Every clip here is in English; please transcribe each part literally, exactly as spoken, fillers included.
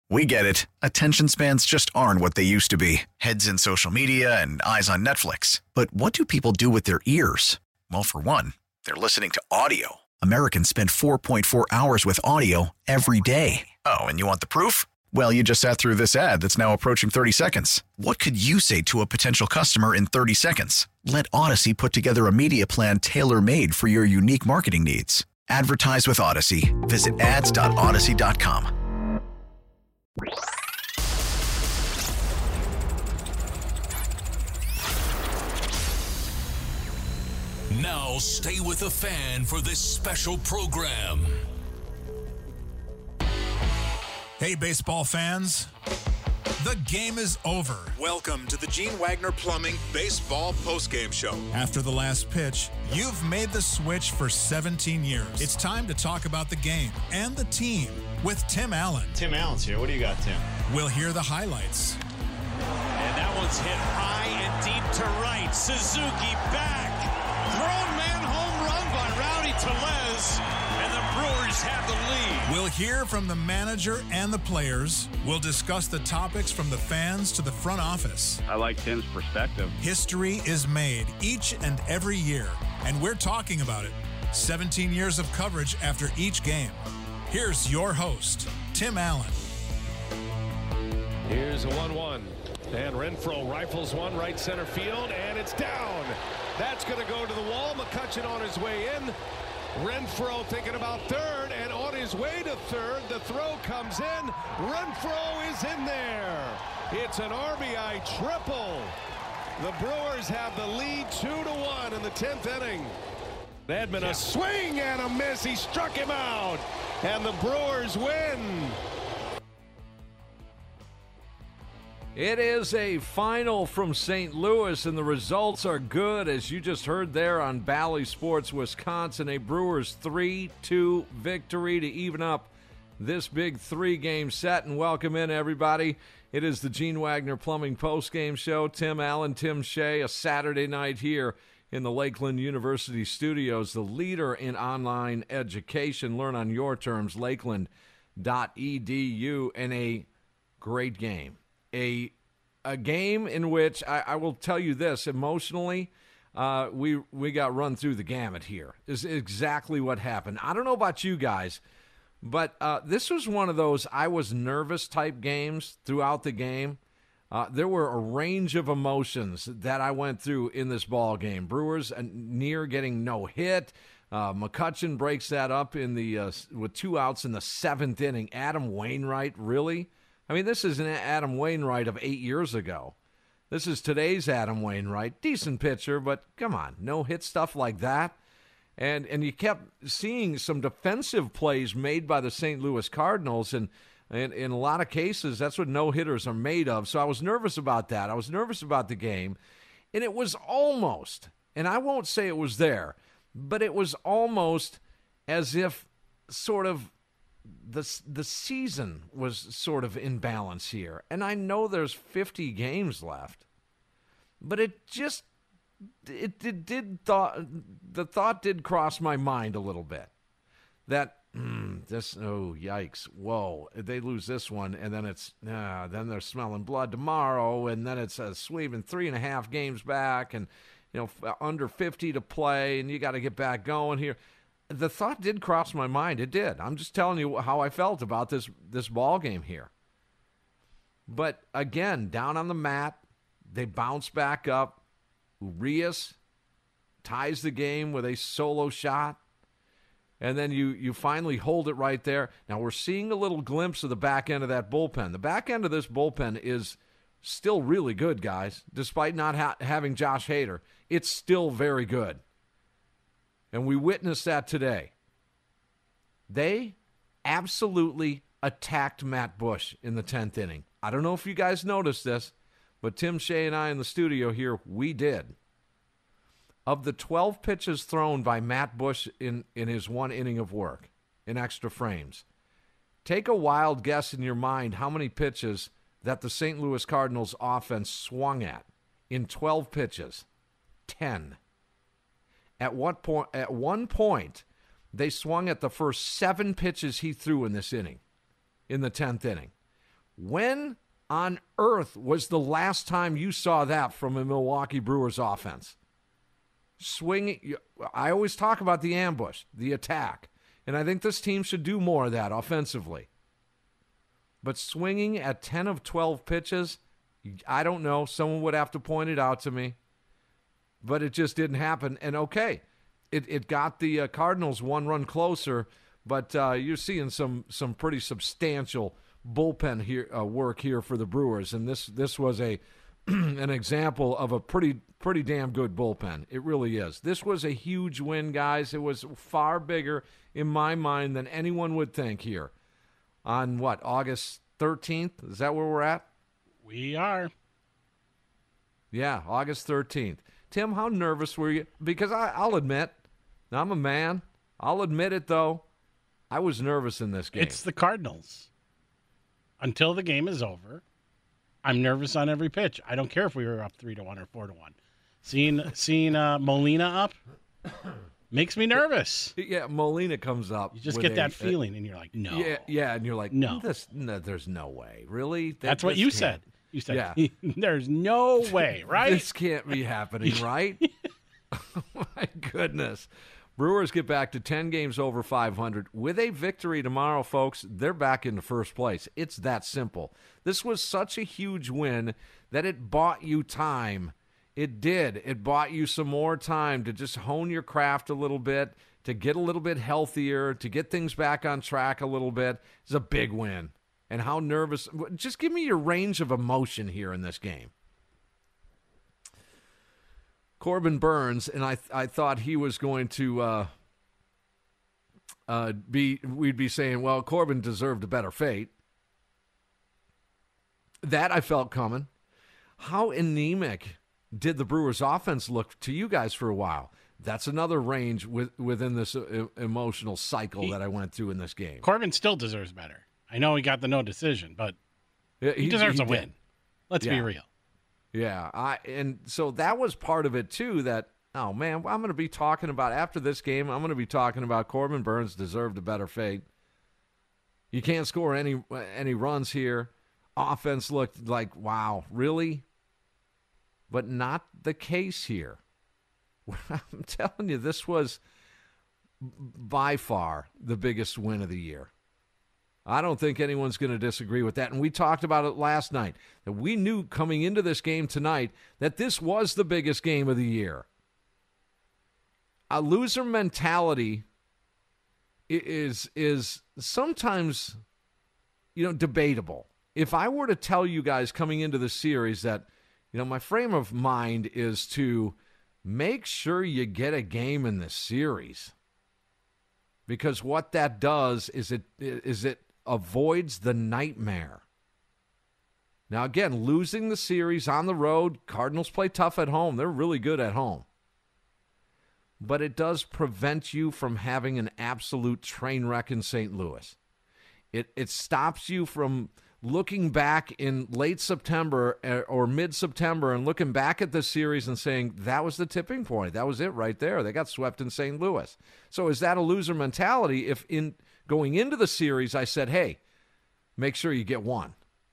We get it. Attention spans just aren't what they used to be. Heads in social media and eyes on Netflix. But what do people do with their ears? Well, for one, they're listening to audio. Americans spend four point four hours with audio every day. Oh, and you want the proof? Well, you just sat through this ad that's now approaching thirty seconds. What could you say to a potential customer in thirty seconds? Let Odyssey put together a media plan tailor-made for your unique marketing needs. Advertise with Odyssey. Visit ads dot odyssey dot com. Now stay with the fan for this special program. Hey, baseball fans. The game is over. Welcome to the Gene Wagner Plumbing Baseball Postgame Show. After the last pitch, you've made the switch for seventeen years. It's time to talk about the game and the team with Tim Allen. Tim Allen's here. What do you got, Tim? We'll hear the highlights. And that one's hit high and deep to right. Suzuki back. Thrown man home run by Rowdy Tellez. And the Brewers have the lead. We'll hear from the manager and the players. We'll discuss the topics from the fans to the front office. I like Tim's perspective. History is made each and every year, and we're talking about it. seventeen years of coverage after each game. Here's your host, Tim Allen. Here's a one one. And Renfroe rifles one right center field, and it's down. That's going to go to the wall. McCutchen on his way in. Renfroe thinking about third, and on his way to third, the throw comes in. Renfroe is in there. It's an R B I triple. The Brewers have the lead two to one in the tenth inning. Edman, a swing and a miss. He struck him out, and the Brewers win. It is a final from Saint Louis, and the results are good, as you just heard there on Bally Sports Wisconsin. A Brewers three two victory to even up this big three-game set. And welcome in, everybody. It is the Gene Wagner Plumbing Postgame Show. Tim Allen, Tim Shea, a Saturday night here in the Lakeland University studios, the leader in online education. Learn on your terms, lakeland dot e d u, and a great game. A a game in which I, I will tell you this, emotionally, uh, we we got run through the gamut here. Is exactly what happened. I don't know about you guys, but uh, this was one of those I was nervous type games throughout the game. Uh, there were a range of emotions that I went through in this ball game. Brewers uh, near getting no hit. Uh, McCutchen breaks that up in the uh, with two outs in the seventh inning. Adam Wainwright, really? I mean, this is an Adam Wainwright of eight years ago. This is today's Adam Wainwright. Decent pitcher, but come on, no hit stuff like that. And and you kept seeing some defensive plays made by the Saint Louis Cardinals, and, and in a lot of cases, that's what no-hitters are made of. So I was nervous about that. I was nervous about the game. And it was almost, and I won't say it was there, but it was almost as if sort of the the season was sort of in balance here. And I know there's fifty games left, but it just it, it did thought the thought did cross my mind a little bit that mm, this oh yikes whoa they lose this one, and then it's uh, then they're smelling blood tomorrow, and then it's a sweep and three and a half games back, and you know under fifty to play, and you got to get back going here. The thought did cross my mind. It did. I'm just telling you how I felt about this this ball game here. But again, down on the mat, they bounce back up. Urias ties the game with a solo shot. And then you you finally hold it right there. Now we're seeing a little glimpse of the back end of that bullpen. The back end of this bullpen is still really good, guys. Despite not ha- having Josh Hader, it's still very good. And we witnessed that today. They absolutely attacked Matt Bush in the tenth inning. I don't know if you guys noticed this, but Tim Shea and I in the studio here, we did. Of the twelve pitches thrown by Matt Bush in, in his one inning of work, in extra frames, take a wild guess in your mind how many pitches that the Saint Louis Cardinals offense swung at in twelve pitches. ten. At what point? At one point, they swung at the first seven pitches he threw in this inning, in the tenth inning. When on earth was the last time you saw that from a Milwaukee Brewers offense? Swinging, I always talk about the ambush, the attack, and I think this team should do more of that offensively. But swinging at ten of twelve pitches, I don't know. Someone would have to point it out to me. But it just didn't happen. And okay, it, it got the uh, Cardinals one run closer, but uh, you're seeing some some pretty substantial bullpen here uh, work here for the Brewers. And this this was a an example of a pretty pretty damn good bullpen. It really is. This was a huge win, guys. It was far bigger in my mind than anyone would think here. On what, August thirteenth? Is that where we're at? We are. Yeah, August thirteenth. Tim, how nervous were you? Because I, I'll admit, I'm a man. I'll admit it, though. I was nervous in this game. It's the Cardinals. Until the game is over, I'm nervous on every pitch. I don't care if we were up three to one or four to one. Seeing seeing uh, Molina up makes me nervous. Yeah, Molina comes up. You just with get a, that feeling, and you're like, no. Yeah, yeah, and you're like, no. This, no there's no way. Really? That, That's what you can't. said. You said, yeah. There's no way, right? This can't be happening, right? Oh, my goodness. Brewers get back to ten games over five hundred. With a victory tomorrow, folks, they're back into first place. It's that simple. This was such a huge win that it bought you time. It did. It bought you some more time to just hone your craft a little bit, to get a little bit healthier, to get things back on track a little bit. It's a big win. And how nervous. Just give me your range of emotion here in this game. Corbin Burns, and I I thought he was going to uh, uh, be, we'd be saying, well, Corbin deserved a better fate. That I felt coming. How anemic did the Brewers offense look to you guys for a while? That's another range with, within this uh, emotional cycle he, that I went through in this game. Corbin still deserves better. I know he got the no decision, but yeah, he, he deserves he a win. Did. Let's yeah. be real. Yeah, I and so that was part of it, too, that, oh, man, I'm going to be talking about, after this game, I'm going to be talking about Corbin Burns deserved a better fate. You can't score any any runs here. Offense looked like, wow, really? But not the case here. I'm telling you, this was by far the biggest win of the year. I don't think anyone's going to disagree with that. And we talked about it last night, that we knew coming into this game tonight that this was the biggest game of the year. A loser mentality is is sometimes, you know, debatable. If I were to tell you guys coming into the series that, you know, my frame of mind is to make sure you get a game in the series, because what that does is it is it avoids the nightmare. Now, again, losing the series on the road, Cardinals play tough at home. They're really good at home. But it does prevent you from having an absolute train wreck in Saint Louis. It it stops you from looking back in late September or mid-September and looking back at the series and saying, that was the tipping point. That was it right there. They got swept in Saint Louis. So is that a loser mentality if in going into the series I said, hey, make sure you get one?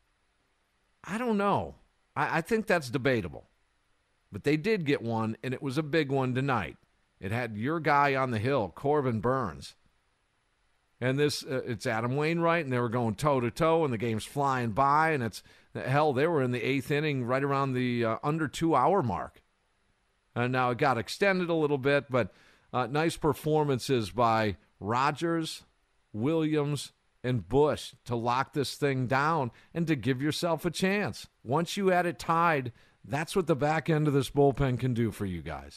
I don't know. I, I think that's debatable. But they did get one, and it was a big one tonight. It had your guy on the hill, Corbin Burns. And this, uh, it's Adam Wainwright, and they were going toe-to-toe, and the game's flying by, and it's, hell, they were in the eighth inning right around the uh, under two-hour mark. And now it got extended a little bit, but uh, nice performances by Rogers, Williams, and Bush to lock this thing down and to give yourself a chance. Once you had it tied, that's what the back end of this bullpen can do for you guys.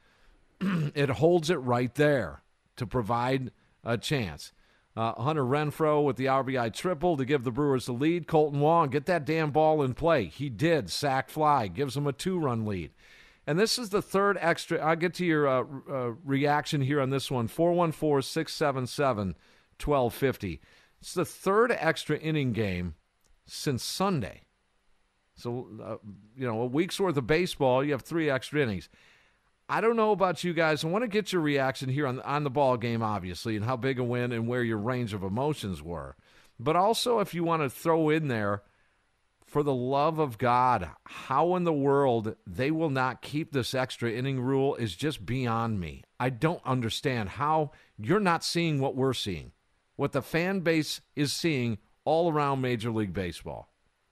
It holds it right there to provide a chance. Uh, Hunter Renfroe with the R B I triple to give the Brewers the lead. Colton Wong, get that damn ball in play. He did. Sack fly. Gives them a two-run lead. And this is the third extra. I'll get to your uh, uh, reaction here on this one. four one four, six seven seven, one two five zero. It's the third extra inning game since Sunday. So, uh, you know, a week's worth of baseball, you have three extra innings. I don't know about you guys. I want to get your reaction here on, on the ball game, obviously, and how big a win and where your range of emotions were. But also, if you want to throw in there For the love of God, how in the world they will not keep this extra inning rule is just beyond me. I don't understand how you're not seeing what we're seeing, what the fan base is seeing all around Major League Baseball.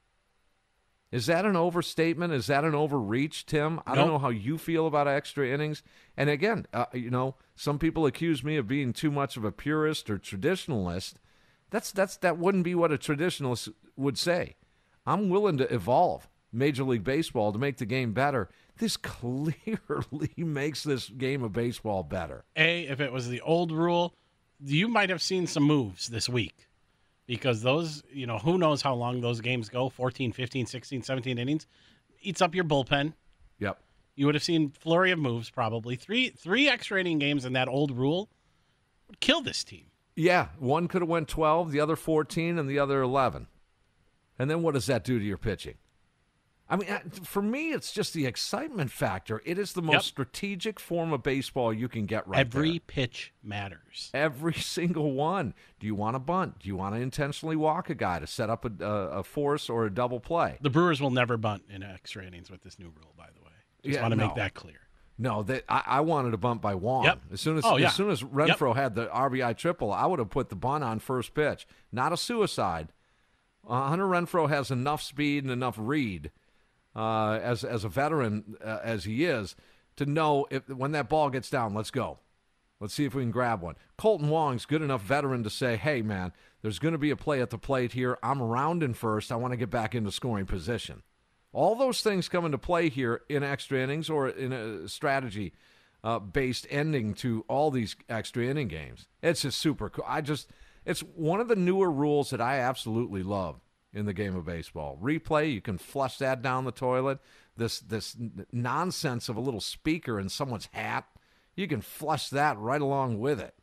Is that an overstatement? Is that an overreach, Tim? I Nope. don't know how you feel about extra innings. And again, uh, you know, some people accuse me of being too much of a purist or traditionalist. That's that's that wouldn't be what a traditionalist would say. I'm willing to evolve Major League Baseball to make the game better. This clearly makes this game of baseball better. A, if it was the old rule, you might have seen some moves this week. Because those, you know, who knows how long those games go, fourteen, fifteen, sixteen, seventeen innings, eats up your bullpen. Yep. You would have seen flurry of moves probably. Three three extra inning games in that old rule would kill this team. Yeah, one could have went twelve, the other fourteen, and the other eleven. And then what does that do to your pitching? I mean, for me, it's just the excitement factor. It is the most Yep. strategic form of baseball you can get right Every there. pitch matters. Every single one. Do you want to bunt? Do you want to intentionally walk a guy to set up a, a, a force or a double play? The Brewers will never bunt in extra innings with this new rule, by the way. Just Yeah, want to no. make that clear. No, that I, I wanted a bunt by Wong. Yep. As soon as Oh, yeah. as soon as Renfroe had the R B I triple, I would have put the bunt on first pitch. Not a suicide. Uh, Hunter Renfroe has enough speed and enough read uh, as as a veteran uh, as he is to know if when that ball gets down, let's go. Let's see if we can grab one. Colton Wong's good enough veteran to say, hey, man, there's going to be a play at the plate here. I'm rounding first. I want to get back into scoring position. All those things come into play here in extra innings or in a strategy-based uh, ending to all these extra inning games. It's just super cool. I just, it's one of the newer rules that I absolutely love in the game of baseball. Replay, you can flush that down the toilet. This this nonsense of a little speaker in someone's hat, you can flush that right along with it.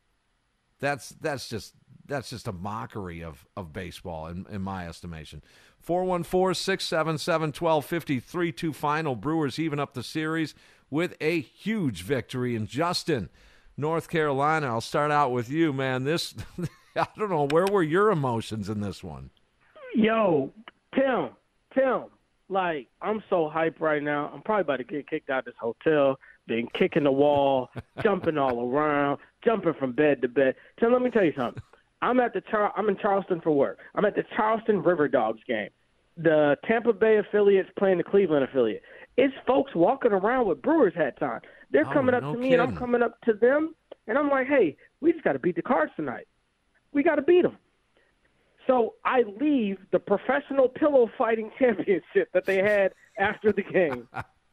That's that's just that's just a mockery of, of baseball in, in my estimation. four one four, six seven seven, one two five zero, three two final. Brewers even up the series with a huge victory. And Justin, North Carolina, I'll start out with you, man. This, I don't know, where were your emotions in this one? Yo, Tim, Tim, like, I'm so hyped right now. I'm probably about to get kicked out of this hotel, been kicking the wall, jumping all around, jumping from bed to bed. Tim, let me tell you something. I'm at the Char- I'm in Charleston for work. I'm at the Charleston River Dogs game. The Tampa Bay affiliate's playing the Cleveland affiliate. It's folks walking around with Brewers hats on. They're Oh, coming up no to me, and I'm kidding. coming up to them, and I'm like, hey, we just got to beat the Cards tonight. We got to beat them. So I leave the professional pillow fighting championship that they had after the game.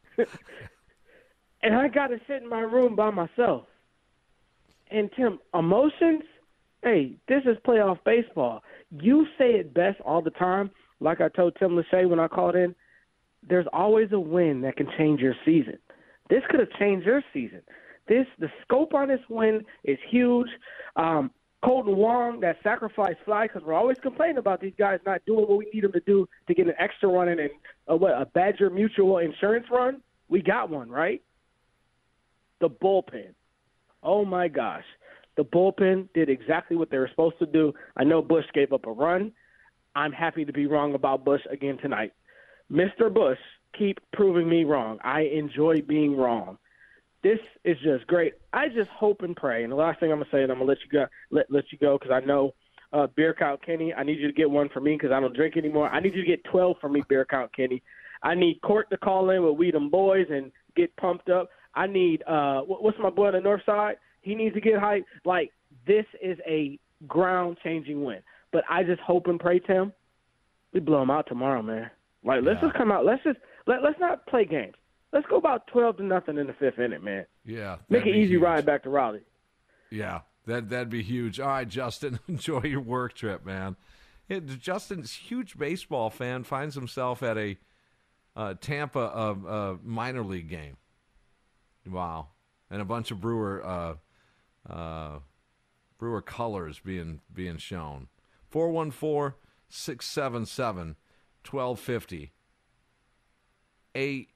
And I got to sit in my room by myself. And, Tim, emotions, hey, this is playoff baseball. You say it best all the time, like I told Tim Lachey when I called in, there's always a win that can change your season. This could have changed your season. This The scope on this win is huge. Um, Colton Wong, that sacrifice fly, because we're always complaining about these guys not doing what we need them to do to get an extra run in and a, what, a Badger Mutual insurance run. We got one, right? The bullpen. Oh, my gosh. The bullpen did exactly what they were supposed to do. I know Bush gave up a run. I'm happy to be wrong about Bush again tonight. Mister Bush, keep proving me wrong. I enjoy being wrong. This is just great. I just hope and pray. And the last thing I'm going to say, and I'm going to let you go, let, let you go because I know uh, Beer Count Kenny, I need you to get one for me because I don't drink anymore. I need you to get twelve for me, Beer Count Kenny. I need Court to call in with We Them Boys and get pumped up. I need uh, – what's my boy on the north side? He needs to get hyped. Like, this is a ground-changing win. But I just hope and pray, Tim, we blow them out tomorrow, man. Like, let's Yeah. just come out. Let's just let, – let's not play games. Let's go about twelve to nothing in the fifth inning, man. Yeah. Make that'd an be easy huge. ride back to Raleigh. Yeah, that, that'd be huge. All right, Justin, enjoy your work trip, man. It, Justin's a huge baseball fan, finds himself at a uh, Tampa uh, uh, minor league game. Wow. And a bunch of Brewer uh, uh, Brewer colors being being shown. four one four, six seven seven, one two five zero. A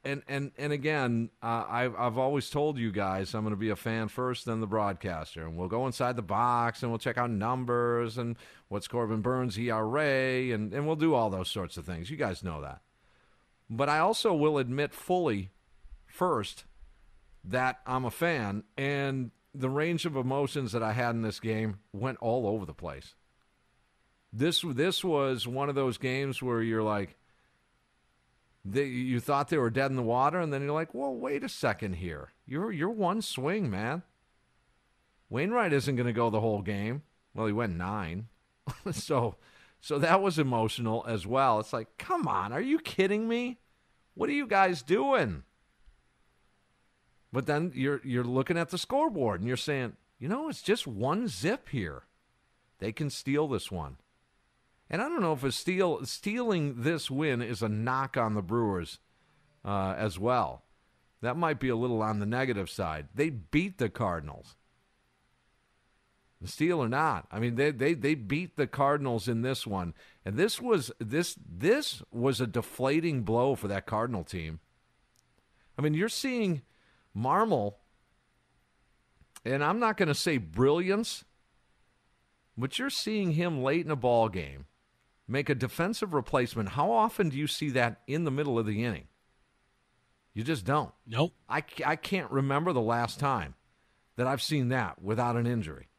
and and and again, uh, I've I've always told you guys I'm going to be a fan first, then the broadcaster, and we'll go inside the box and we'll check out numbers and what's Corbin Burns' E R A, and and we'll do all those sorts of things. You guys know that. But I also will admit fully first that I'm a fan, and the range of emotions that I had in this game went all over the place. This this was one of those games where you're like, they, you thought they were dead in the water, and then you're like, well, wait a second here. You're you're one swing, man. Wainwright isn't going to go the whole game. Well, he went nine. so so that was emotional as well. It's like, come on, are you kidding me? What are you guys doing? But then you're you're looking at the scoreboard, and you're saying, you know, it's just one zip here. They can steal this one. And I don't know if a steal, stealing this win is a knock on the Brewers uh, as well. That might be a little on the negative side. They beat the Cardinals. The steal or not. I mean, they, they they beat the Cardinals in this one. And this was this this was a deflating blow for that Cardinal team. I mean, you're seeing Marmol, and I'm not going to say brilliance, but you're seeing him late in a ball game make a defensive replacement. How often do you see that in the middle of the inning? You just don't. Nope. I, I can't remember the last time that I've seen that without an injury.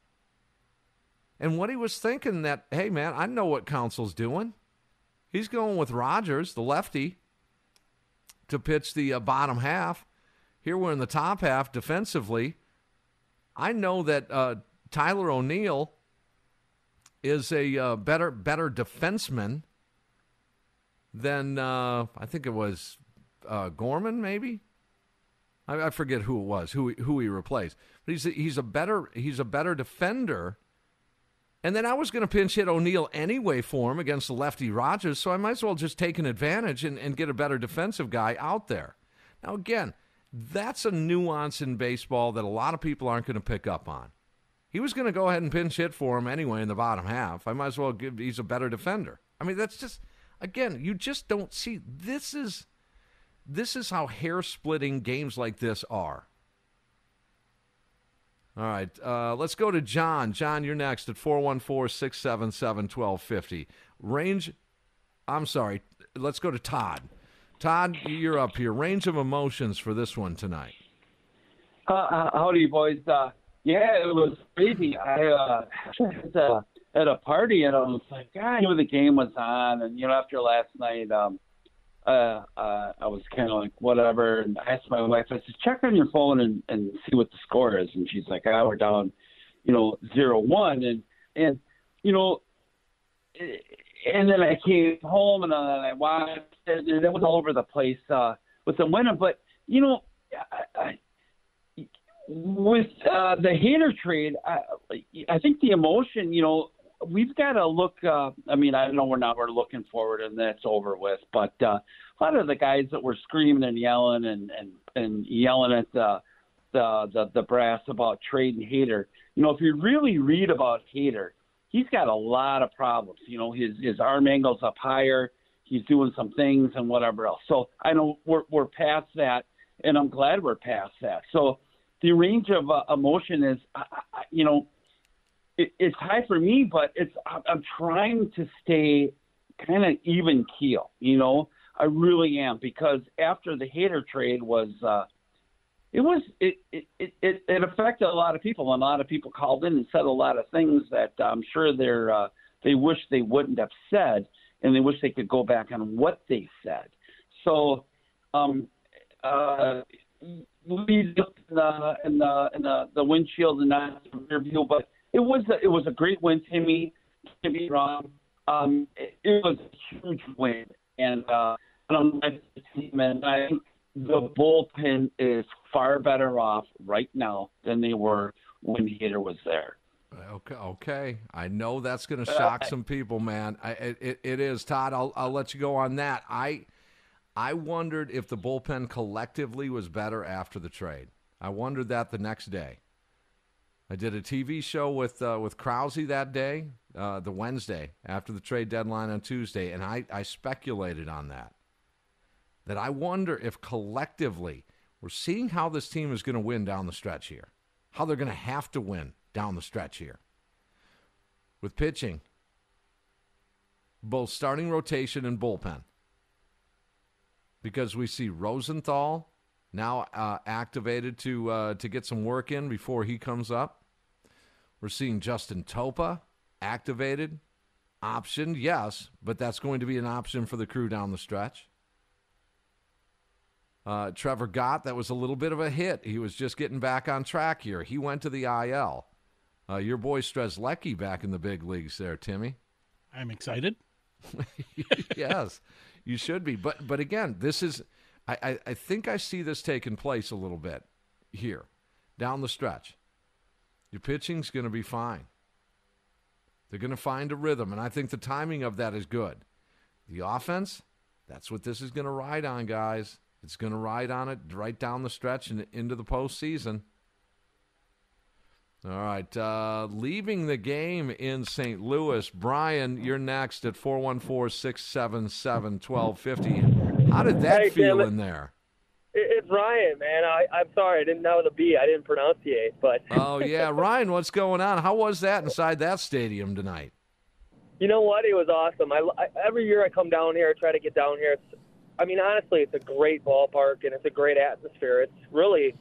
And what he was thinking that, hey, man, I know what Counsell's doing. He's going with Rogers, the lefty, to pitch the uh, bottom half. Here we're in the top half defensively. I know that uh, Tyler O'Neill is a uh, better better defenseman than, uh, I think it was uh, Gorman, maybe? I, I forget who it was, who, who he replaced. But he's a, he's a better he's a better defender. And then I was going to pinch hit O'Neill anyway for him against the lefty Rogers, so I might as well just take an advantage and, and get a better defensive guy out there. Now, again, that's a nuance in baseball that a lot of people aren't going to pick up on. He was going to go ahead and pinch hit for him anyway in the bottom half. I might as well give, he's a better defender. I mean, that's just, again, you just don't see, this is, this is how hair-splitting games like this are. All right, uh, let's go to John. John, you're next at four one four, six seven seven, one two five zero. Range, I'm sorry, let's go to Todd. Todd, you're up here. Range of emotions for this one tonight. Uh, howdy, boys. Uh, yeah, it was crazy. I uh, was uh, at a party, and I was like, God, I knew the game was on. And, you know, after last night, um, uh, uh, I was kind of like, whatever. And I asked my wife, I said, check on your phone and, and see what the score is. And she's like, oh, we're down, you know, zero one. And, and you know, and then I came home, and, uh, I watched it, and it was all over the place uh, with them winning. But, you know, I, I with uh, the Hader trade, I, I think the emotion, you know, we've got to look. Uh, I mean, I know we're not we're looking forward and that's over with, but uh, a lot of the guys that were screaming and yelling and, and, and yelling at the, the the the brass about trading Hader, you know, if you really read about Hader, he's got a lot of problems. You know, his his arm angle's up higher. He's doing some things and whatever else. So I know we're we're past that, and I'm glad we're past that. So the range of uh, emotion is, uh, you know, it, it's high for me, but it's I'm trying to stay kind of even keel. You know, I really am, because after the Hader trade was, uh, it was it it, it it affected a lot of people, and a lot of people called in and said a lot of things that I'm sure they're uh, they wish they wouldn't have said, and they wish they could go back on what they said. So, um, uh. We looked in the in the, in the, the windshield and not the rear view, but it was a, it was a great win, Timmy. To be wrong, um, it, it was a huge win, and uh, I'm the team, and I think the bullpen is far better off right now than they were when Hader was there. Okay, okay. I know that's going to shock some people, man. I, it, it is, Todd. I'll I'll let you go on that. I. I wondered if the bullpen collectively was better after the trade. I wondered that the next day. I did a T V show with uh, with Krause that day, uh, the Wednesday after the trade deadline on Tuesday, and I, I speculated on that. that I wonder if collectively we're seeing how this team is going to win down the stretch here, how they're going to have to win down the stretch here. With pitching, both starting rotation and bullpen. Because we see Rosenthal now uh, activated to uh, to get some work in before he comes up. We're seeing Justin Topa activated, optioned, yes, but that's going to be an option for the Crew down the stretch. Uh, Trevor Gott, that was a little bit of a hit. He was just getting back on track here. He went to the I L. Uh, your boy Strzelecki back in the big leagues there, Timmy. I'm excited. Yes, you should be. But but again, this is I, I, I think I see this taking place a little bit here, down the stretch. Your pitching's going to be fine. They're going to find a rhythm, and I think the timing of that is good. The offense, that's what this is going to ride on, guys. It's going to ride on it right down the stretch and into the postseason. All right, uh, leaving the game in Saint Louis. Brian, you're next at four one four, six seven seven, one two five zero. How did that hey, feel Tim, in there? It's Ryan, man. I, I'm sorry. I didn't know the B. I didn't pronunciate. But Oh, yeah. Ryan, what's going on? How was that inside that stadium tonight? You know what? It was awesome. I, I, every year I come down here, I try to get down here. It's, I mean, honestly, it's a great ballpark, and it's a great atmosphere. It's really,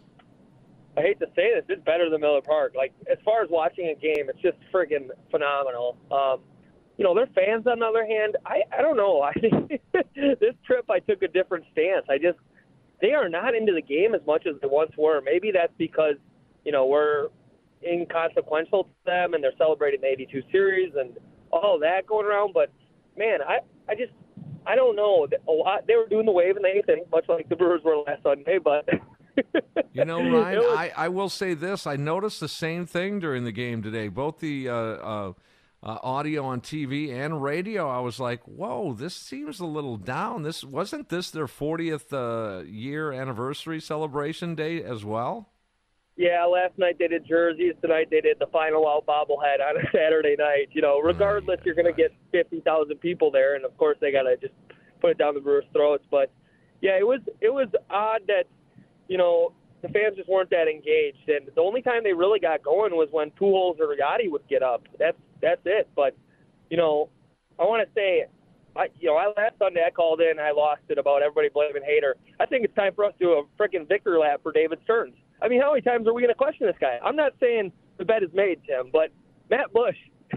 I hate to say this, it's better than Miller Park. Like, as far as watching a game, it's just friggin' phenomenal. Um, you know, their fans, on the other hand, I, I don't know. I think this trip I took a different stance. I just, they are not into the game as much as they once were. Maybe that's because, you know, we're inconsequential to them, and they're celebrating the eighty-two series and all that going around. But, man, I, I just, I don't know. A lot, they were doing the wave and the thing, much like the Brewers were last Sunday, but You know, Ryan, was, I, I will say this. I noticed the same thing during the game today. Both the uh, uh, uh, audio on T V and radio, I was like, whoa, this seems a little down. This wasn't this their fortieth uh, year anniversary celebration day as well? Yeah, last night they did jerseys. Tonight they did the final out bobblehead on a Saturday night. You know, regardless, you're going to get fifty thousand people there, and of course they got to just put it down the Brewers' throats. But yeah, it was it was odd that, you know, the fans just weren't that engaged, and the only time they really got going was when Pujols or Yachty would get up. That's that's it. But you know, I want to say, I you know, I last Sunday I called in, I lost it about everybody blaming Hader. I think it's time for us to do a freaking victory lap for David Stearns. I mean, how many times are we going to question this guy? I'm not saying the bet is made, Tim, but Matt Bush,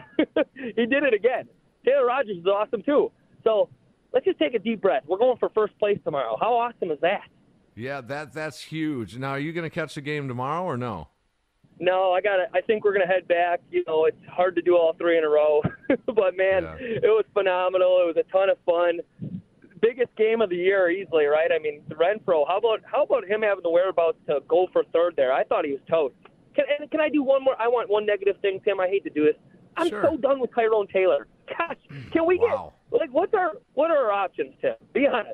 he did it again. Taylor Rogers is awesome too. So let's just take a deep breath. We're going for first place tomorrow. How awesome is that? Yeah, that that's huge. Now, are you going to catch the game tomorrow or no? No, I got it. I think we're going to head back. You know, it's hard to do all three in a row. But, man, yeah. It was phenomenal. It was a ton of fun. Biggest game of the year easily, right? I mean, Renfroe, how about how about him having the whereabouts to go for third there? I thought he was toast. Can, and can I do one more? I want one negative thing, Tim. I hate to do this. I'm sure. so done with Tyrone Taylor. Gosh, can we wow. get, like, what's our, what are our options, Tim? Be honest.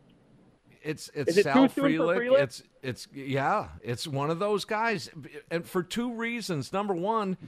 It's it's Is it Sal too soon for Frelick. Frelick? It's it's yeah. It's one of those guys, and for two reasons. Number one,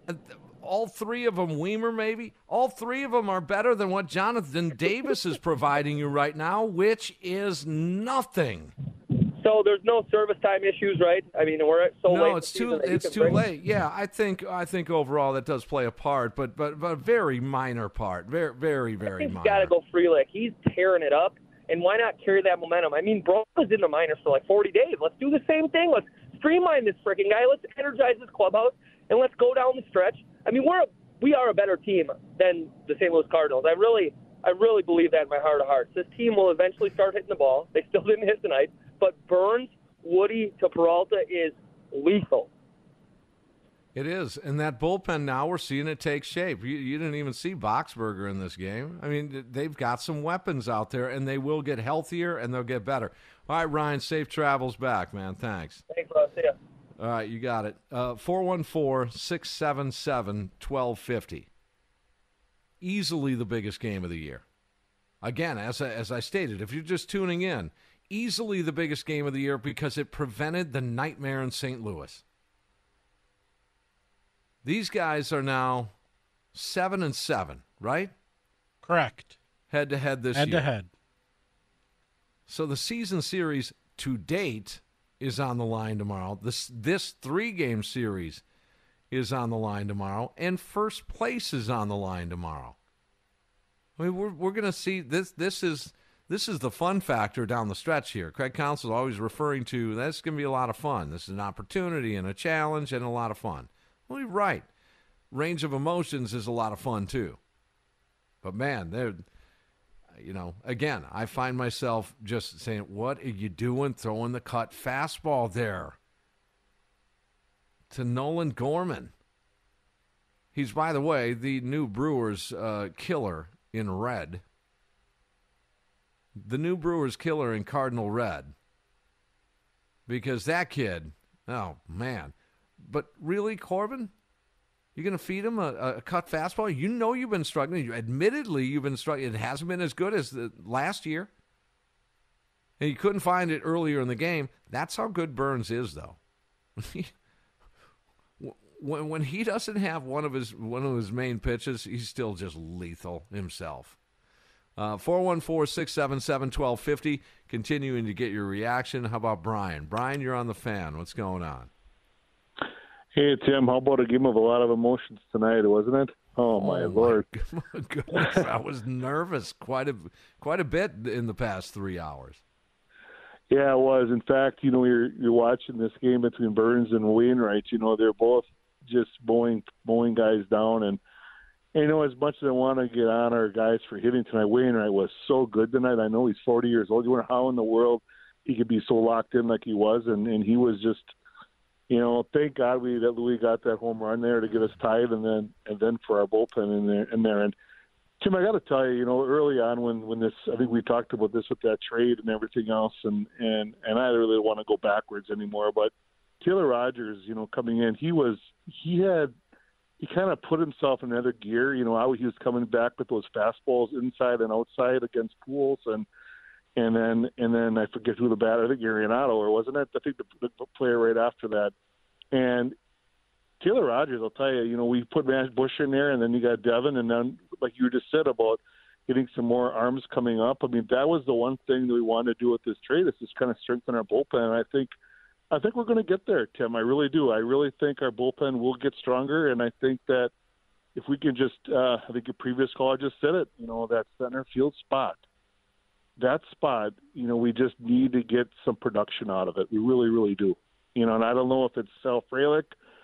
all three of them, Weimer maybe, all three of them are better than what Jonathan Davis is providing you right now, which is nothing. So there's no service time issues, right? I mean, we're so no, late. No, it's too that it's too bring... late. Yeah, I think I think overall that does play a part, but but but a very minor part, very very very I think minor. He's got to go Frelick. He's tearing it up. And why not carry that momentum? I mean, Braun was in the minors for like forty days. Let's do the same thing. Let's streamline this freaking guy. Let's energize this clubhouse, and let's go down the stretch. I mean, we're a, we are a better team than the Saint Louis Cardinals. I really, I really believe that in my heart of hearts. This team will eventually start hitting the ball. They still didn't hit tonight, but Burns, Woody to Peralta is lethal. It is, and that bullpen now we're seeing it take shape. You, you didn't even see Boxberger in this game. I mean, they've got some weapons out there, and they will get healthier and they'll get better. All right, Ryan, safe travels back, man. Thanks. Thanks, bro. See ya. All right, you got it. Uh, four one four, six seven seven, one two five zero. Easily the biggest game of the year. Again, as I, as I stated, if you're just tuning in, easily the biggest game of the year because it prevented the nightmare in Saint Louis. These guys are now seven and seven, right? Correct. Head to head this head year. Head to head. So the season series to date is on the line tomorrow. This this three-game series is on the line tomorrow, and first place is on the line tomorrow. I mean, we're we're going to see this. This is this is the fun factor down the stretch here. Craig Counsell is always referring to that's going to be a lot of fun. This is an opportunity and a challenge and a lot of fun. Well, you're right. Range of emotions is a lot of fun too. But man, they're. You know, again, I find myself just saying, what are you doing throwing the cut fastball there to Nolan Gorman? He's, by the way, the new Brewers uh, killer in red. The new Brewers killer in Cardinal red. Because that kid, oh, man. But really, Corbin? You're going to feed him a, a cut fastball? You know you've been struggling. You, admittedly, you've been struggling. It hasn't been as good as the last year. And you couldn't find it earlier in the game. That's how good Burns is, though. when, when he doesn't have one of his one of his main pitches, he's still just lethal himself. Uh, four one four, six seven seven, one two five zero. Continuing to get your reaction. How about Brian? Brian, you're on the Fan. What's going on? Hey, Tim, how about a game of a lot of emotions tonight, wasn't it? Oh, my oh, Lord. My goodness, I was nervous quite a quite a bit in the past three hours. Yeah, it was. In fact, you know, you're you're watching this game between Burns and Wainwright. You know, they're both just mowing, mowing guys down. And, and, you know, as much as I want to get on our guys for hitting tonight, Wainwright was so good tonight. I know he's forty years old. You wonder how in the world he could be so locked in like he was. And, and he was just – you know, thank God we that Louis got that home run there to get us tied, and then and then for our bullpen in there. In there. And Tim, I got to tell you, you know, early on when, when this, I think we talked about this with that trade and everything else, and and and I really don't want to go backwards anymore. But Taylor Rogers, you know, coming in, he was he had he kind of put himself in another gear. You know, how he was coming back with those fastballs inside and outside against Pujols, and. And then, and then I forget who the batter. I think Arenado, or wasn't it? I think the, the player right after that. And Taylor Rogers, I'll tell you, you know, we put Matt Bush in there, and then you got Devin, and then like you just said about getting some more arms coming up. I mean, that was the one thing that we wanted to do with this trade, is just kind of strengthen our bullpen. And I think, I think we're going to get there, Tim. I really do. I really think our bullpen will get stronger, and I think that if we can just, uh, I think a previous caller just said it, you know, that center field spot. That spot, you know, we just need to get some production out of it. We really, really do. You know, and I don't know if it's Sal Frelick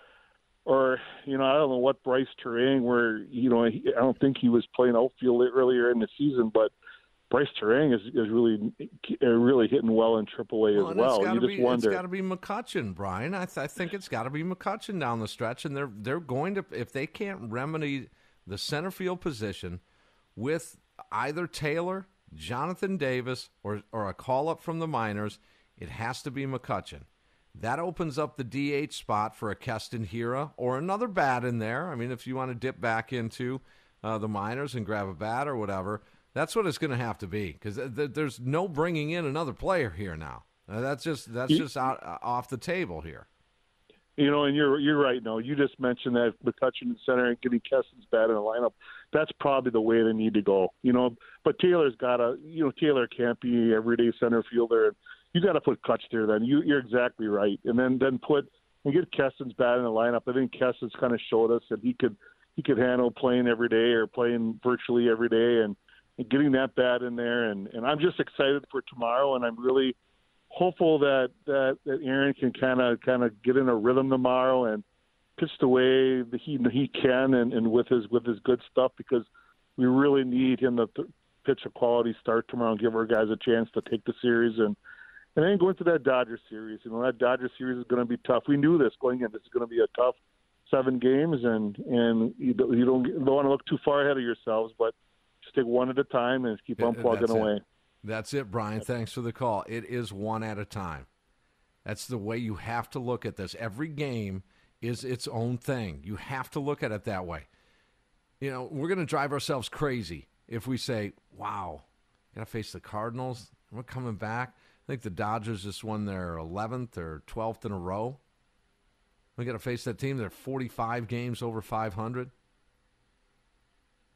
or, you know, I don't know what Bryce Turang, where, you know, he, I don't think he was playing outfield earlier in the season, but Bryce Turang is, is really really hitting well in triple A well, as well. You just be, wonder. It's got to be McCutchen, Brian. I, th- I think it's got to be McCutchen down the stretch, and they're they're going to, if they can't remedy the center field position with either Taylor, Jonathan Davis, or or a call-up from the minors, it has to be McCutchen. That opens up the D H spot for a Keston Hiura or another bat in there. I mean, if you want to dip back into uh, the minors and grab a bat or whatever, that's what it's going to have to be, because th- th- there's no bringing in another player here now. Uh, that's just that's just out, uh, off the table here. You know, and you're you're right. No, you just mentioned that McCutchen in center and getting Keston's bat in the lineup. That's probably the way they need to go. You know, but Taylor's got to. You know, Taylor can't be everyday center fielder. You got to put Kutch there. Then you, you're exactly right. And then then put and get Keston's bat in the lineup. I think Keston's kind of showed us that he could he could handle playing every day or playing virtually every day, and, and getting that bat in there. And, and I'm just excited for tomorrow, and I'm really hopeful that that, that Aaron can kind of kind of get in a rhythm tomorrow and pitch the way that he he can, and, and with his with his good stuff, because we really need him to th- pitch a quality start tomorrow and give our guys a chance to take the series. And and then going to that Dodgers series, you know, that Dodgers series is going to be tough. We knew this going in. This is going to be a tough seven games, and and you don't, you don't, don't want to look too far ahead of yourselves, but just take one at a time and keep on plugging That's away. It. That's it, Brian. Thanks for the call. It is one at a time. That's the way you have to look at this. Every game is its own thing. You have to look at it that way. You know, we're going to drive ourselves crazy if we say, wow, got to face the Cardinals. We're coming back. I think the Dodgers just won their eleventh or twelfth in a row. We got to face that team. They're forty-five games over five hundred.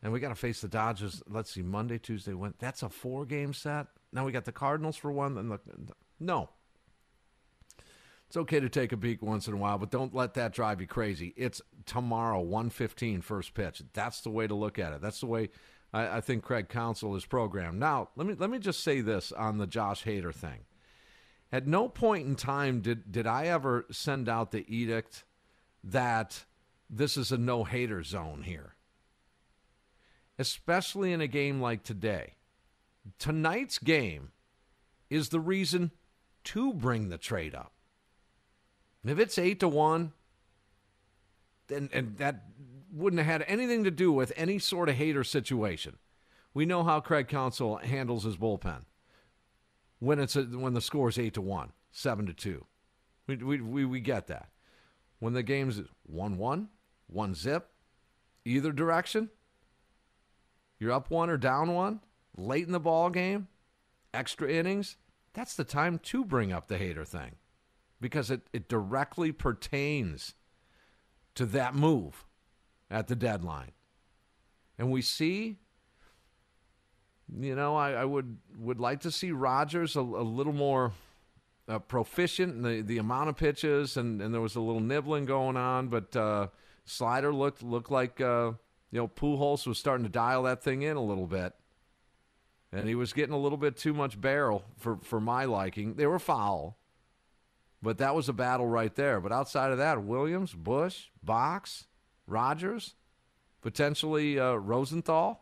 And we got to face the Dodgers, let's see, Monday, Tuesday, Wednesday. That's a four-game set. Now we got the Cardinals for one. And the, no. It's okay to take a peek once in a while, but don't let that drive you crazy. It's tomorrow, one fifteen, first pitch. That's the way to look at it. That's the way I, I think Craig Counsell is programmed. Now, let me let me just say this on the Josh Hader thing. At no point in time did, did I ever send out the edict that this is a no-Hader zone here, especially in a game like today. Tonight's game is the reason to bring the trade up. If it's eight to one, and, and that wouldn't have had anything to do with any sort of Hader situation. We know how Craig Counsell handles his bullpen when it's a, when the score is eight to one, seven to two. We we we we get that. When the game's one one, one zip, either direction, you're up one or down one, late in the ball game, extra innings. That's the time to bring up the Hader thing. Because it, it directly pertains to that move at the deadline. And we see, you know, I, I would, would like to see Rogers a, a little more uh, proficient in the, the amount of pitches, and, and there was a little nibbling going on, but uh, Slider looked looked like, uh, you know, Pujols was starting to dial that thing in a little bit. And he was getting a little bit too much barrel for, for my liking. They were foul. But that was a battle right there. But outside of that, Williams, Bush, Box, Rogers, potentially uh, Rosenthal,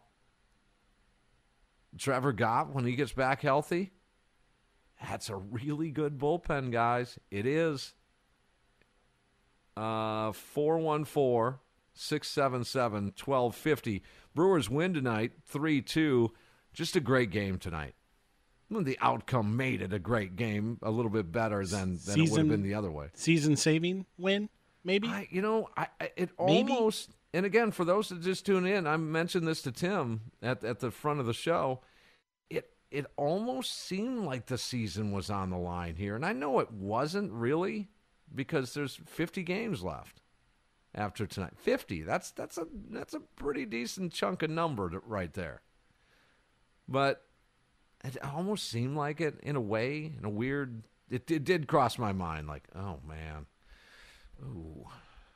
Trevor Gott when he gets back healthy. That's a really good bullpen, guys. It is. Uh, four one four, six seven seven, one two five zero. Brewers win tonight, three two. Just a great game tonight. The outcome made it a great game, a little bit better than, than it would have been the other way. Season-saving win, maybe? I, you know, I, I it maybe? almost, and again, for those that just tune in, I mentioned this to Tim at, at the front of the show, it it almost seemed like the season was on the line here. And I know it wasn't really, because there's fifty games left after tonight. fifty, that's, that's, a, that's a pretty decent chunk of number to, right there. But it almost seemed like it in a way, in a weird, it, it did cross my mind, like, oh, man, ooh,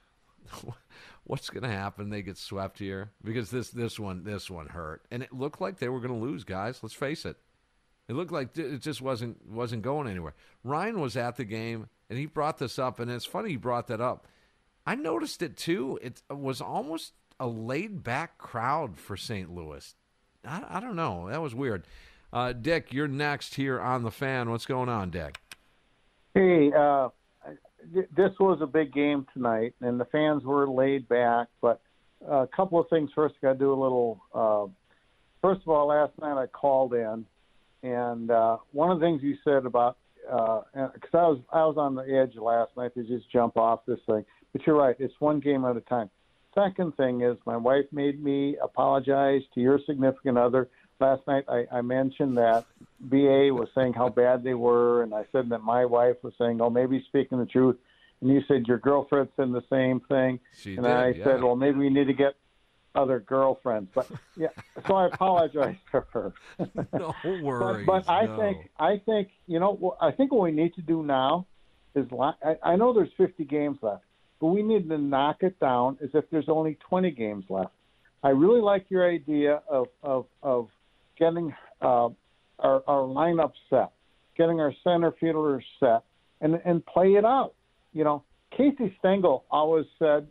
what's going to happen? They get swept here? Because this this one this one hurt. And it looked like they were going to lose, guys. Let's face it. It looked like it just wasn't wasn't going anywhere. Ryan was at the game, and he brought this up, and it's funny he brought that up. I noticed it, too. It was almost a laid-back crowd for Saint Louis. I, I don't know. That was weird. Uh, Dick, you're next here on The Fan. What's going on, Dick? Hey, uh, this was a big game tonight, and the fans were laid back. But a couple of things. First, I got to do a little. Uh, first of all, last night I called in, and uh, one of the things you said about because uh, I was I was on the edge last night to just jump off this thing. But you're right. It's one game at a time. Second thing is my wife made me apologize to your significant other. Last night I, I mentioned that B A was saying how bad they were, and I said that my wife was saying, oh, maybe speaking the truth. And you said your girlfriend said the same thing. She and did, I yeah. said, well, maybe we need to get other girlfriends. But, yeah, so I apologize to her. No worries. But, but I no. think, I think, you know, I think what we need to do now is, I, I know there's fifty games left, but we need to knock it down as if there's only twenty games left. I really like your idea of, of, of getting uh, our, our lineup set, getting our center fielders set, and and play it out. You know, Casey Stengel always said,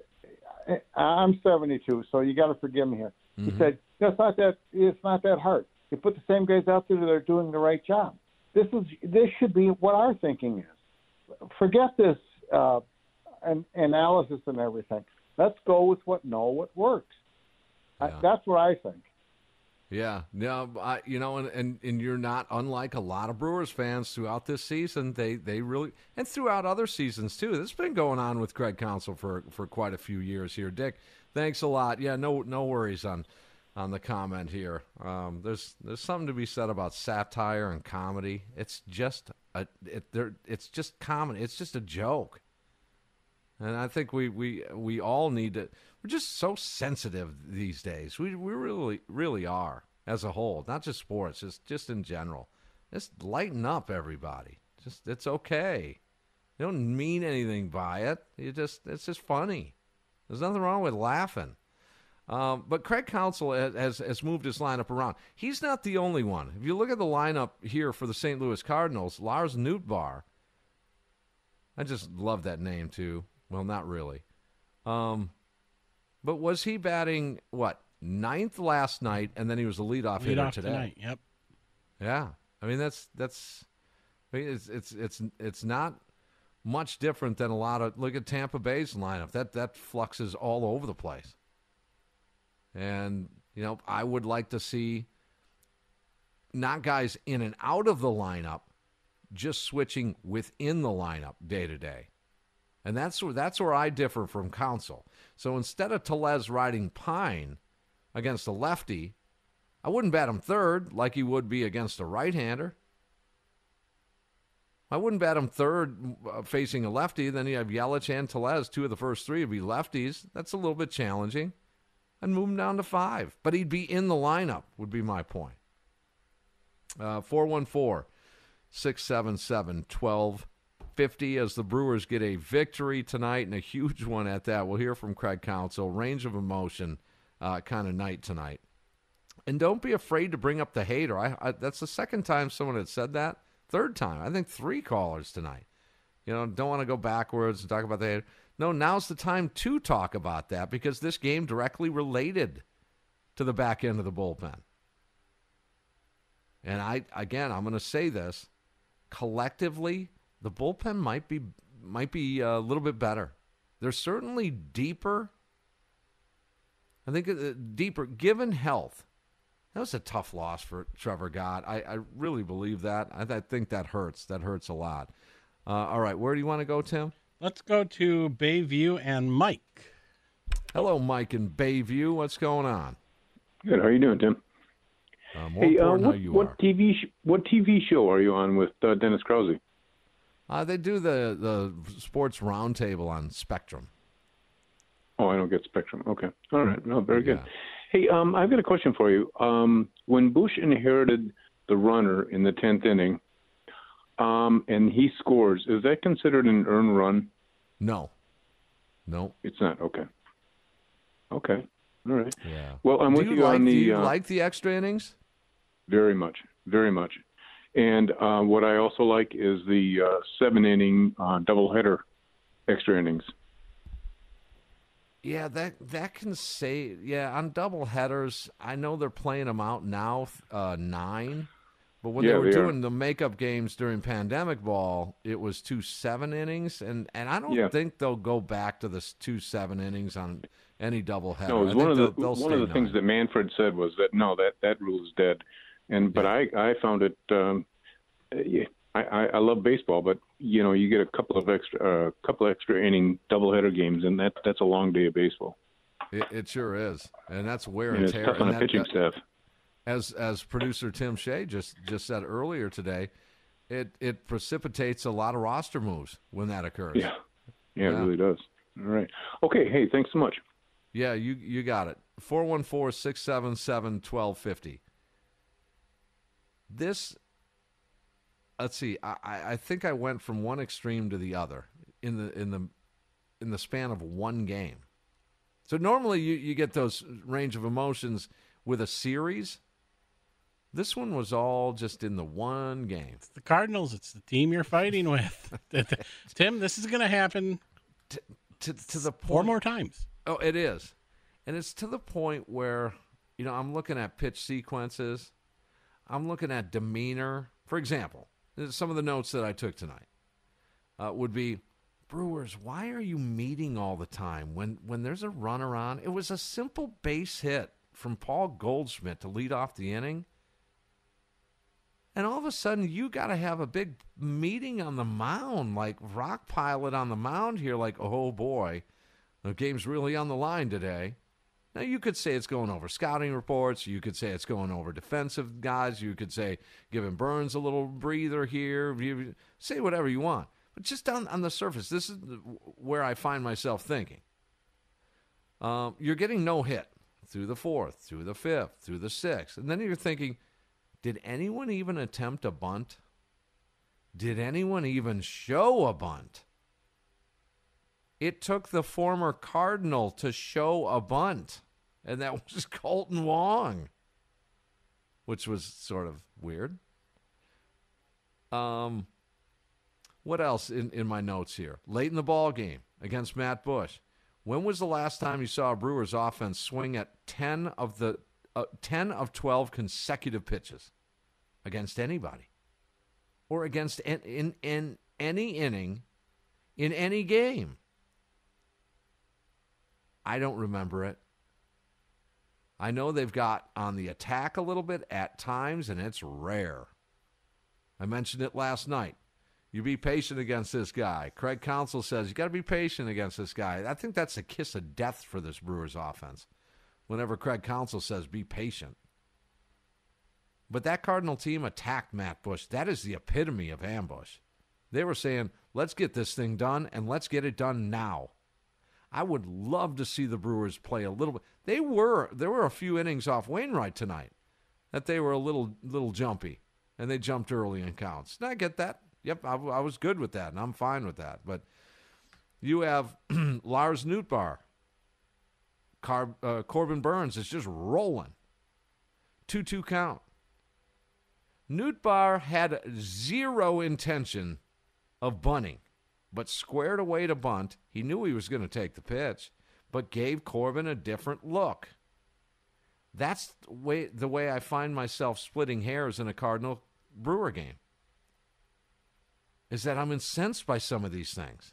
I'm seventy-two, so you got to forgive me here. Mm-hmm. He said, it's not that it's not that hard. You put the same guys out there that are doing the right job. This is this should be what our thinking is. Forget this uh, an, analysis and everything. Let's go with what know what works. Yeah. I, that's what I think. Yeah, no, I, you know, and, and, and you're not unlike a lot of Brewers fans throughout this season. They they really, and throughout other seasons too. This has been going on with Craig Counsell for, for quite a few years here. Dick, thanks a lot. Yeah, no no worries on on the comment here. Um, there's there's something to be said about satire and comedy. It's just a it, there. It's just comedy. It's just a joke. And I think we, we, we all need to – we're just so sensitive these days. We we really, really are as a whole, not just sports, just, just in general. Just lighten up, everybody. Just It's okay. You don't mean anything by it. You just It's just funny. There's nothing wrong with laughing. Um, but Craig Counsell has, has moved his lineup around. He's not the only one. If you look at the lineup here for the Saint Louis Cardinals, Lars Nootbaar, I just love that name too. Well, not really. Um, but was he batting, what, ninth last night, and then he was the leadoff Lead hitter off today? Tonight, yep. Yeah. I mean, that's, that's I mean, it's, it's, it's, it's not much different than a lot of, look at Tampa Bay's lineup. That, that fluxes all over the place. And, you know, I would like to see not guys in and out of the lineup, just switching within the lineup day to day. And that's where, that's where I differ from Counsell. So instead of Tellez riding Pine against a lefty, I wouldn't bat him third like he would be against a right-hander. I wouldn't bat him third uh, facing a lefty. Then you have Yelich and Tellez. Two of the first three would be lefties. That's a little bit challenging. I'd move him down to five. But he'd be in the lineup, would be my point. Uh, four one four, six seven seven, one two five zero as the Brewers get a victory tonight, and a huge one at that. We'll hear from Craig Counsell. Range of emotion uh, kind of night tonight. And don't be afraid to bring up the hater. I, I, that's the second time someone had said that. Third time. I think three callers tonight. You know, don't want to go backwards and talk about the hater. No, now's the time to talk about that because this game directly related to the back end of the bullpen. And I, again, I'm going to say this. Collectively, the bullpen might be might be a little bit better. They're certainly deeper. I think uh, deeper, given health. That was a tough loss for Trevor Gott. I, I really believe that. I, I think that hurts. That hurts a lot. Uh, all right, where do you want to go, Tim? Let's go to Bayview and Mike. Hello, Mike in Bayview. What's going on? Good. How are you doing, Tim? Uh, more hey, uh, important what, how you what are. T V sh- what T V show are you on with uh, Dennis Krause? Uh, they do the, the sports roundtable on Spectrum. Oh, I don't get Spectrum. Okay. All right. No, very good. Hey, um, I've got a question for you. Um, when Bush inherited the runner in the tenth inning, um, and he scores, is that considered an earned run? No. No. It's not. Okay. Okay. All right. Yeah. Well, I'm do with you, you like, on the. Do you uh, like the extra innings? Very much. Very much. And uh, what I also like is the uh, seven-inning uh, doubleheader extra innings. Yeah, that that can say, yeah, on double headers, I know they're playing them out now, uh, nine. But when Yeah, they were they doing are. the makeup games during pandemic ball, it was two seven innings. And, and I don't Yeah. think they'll go back to this two seven innings on any double header. No, it was I one think of they'll, the they'll one of stay the things nine. that Manfred said was that no, that that rule is dead. And but I I found it. Um, yeah, I, I I love baseball, but you know you get a couple of extra a uh, couple extra inning doubleheader games, and that that's a long day of baseball. It, it sure is, and that's wear And and it's tear. tough on and a that- pitching that- staff. As as producer Tim Shea just, just said earlier today, it it precipitates a lot of roster moves when that occurs. Yeah, yeah, Yeah. it really does. All right. Okay. Hey, thanks so much. Yeah, you you got it. four one four, six seven seven, one two five zero. This, let's see, I, I think I went from one extreme to the other in the in the in the span of one game. So normally you, you get those range of emotions with a series. This one was all just in the one game. It's the Cardinals. It's the team you're fighting with. Tim, this is going to happen to, to, to the point. four more times. Oh, it is. And it's to the point where, you know, I'm looking at pitch sequences. I'm looking at demeanor. For example, some of the notes that I took tonight uh, would be, Brewers, why are you meeting all the time when, when there's a runner on? It was a simple base hit from Paul Goldschmidt to lead off the inning. And all of a sudden, you got to have a big meeting on the mound, like rock pilot on the mound here, like, oh, boy, the game's really on the line today. Now, you could say it's going over scouting reports. You could say it's going over defensive guys. You could say giving Burns a little breather here. You say whatever you want. But just on, on the surface, this is where I find myself thinking. Um, you're getting no hit through the fourth, through the fifth, through the sixth. And then you're thinking, did anyone even attempt a bunt? Did anyone even show a bunt? It took the former Cardinal to show a bunt, and that was Colton Wong, which was sort of weird. Um, what else in, in my notes here? Late in the ball game against Matt Bush. When was the last time you saw a Brewers offense swing at ten of the uh, ten of twelve consecutive pitches against anybody, or against in, in in any inning in any game? I don't remember it. I know they've got on the attack a little bit at times, and it's rare. I mentioned it last night. You be patient against this guy. Craig Counsell says you got to be patient against this guy. I think that's a kiss of death for this Brewers offense. Whenever Craig Counsell says be patient. But that Cardinal team attacked Matt Bush. That is the epitome of ambush. They were saying, let's get this thing done, and let's get it done now. I would love to see the Brewers play a little bit. They were there were a few innings off Wainwright tonight that they were a little little jumpy, and they jumped early in counts. And I get that. Yep, I, I was good with that, and I'm fine with that. But you have Lars Nootbaar. Car, uh, Corbin Burns is just rolling. two two count. Nootbaar had zero intention of bunting, but squared away to bunt. He knew he was going to take the pitch, but gave Corbin a different look. That's the way, the way I find myself splitting hairs in a Cardinal Brewer game, is that I'm incensed by some of these things.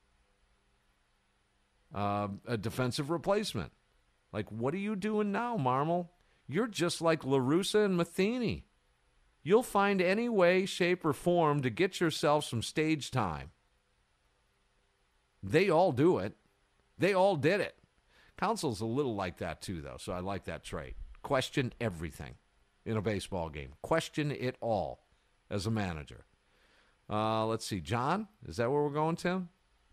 Uh, a defensive replacement. Like, what are you doing now, Marmol? You're just like La Russa and Matheny. You'll find any way, shape, or form to get yourself some stage time. They all do it. They all did it. Counsell's a little like that too, though, so I like that trait. Question everything in a baseball game. Question it all as a manager. Uh, let's see. John, is that where we're going, Tim?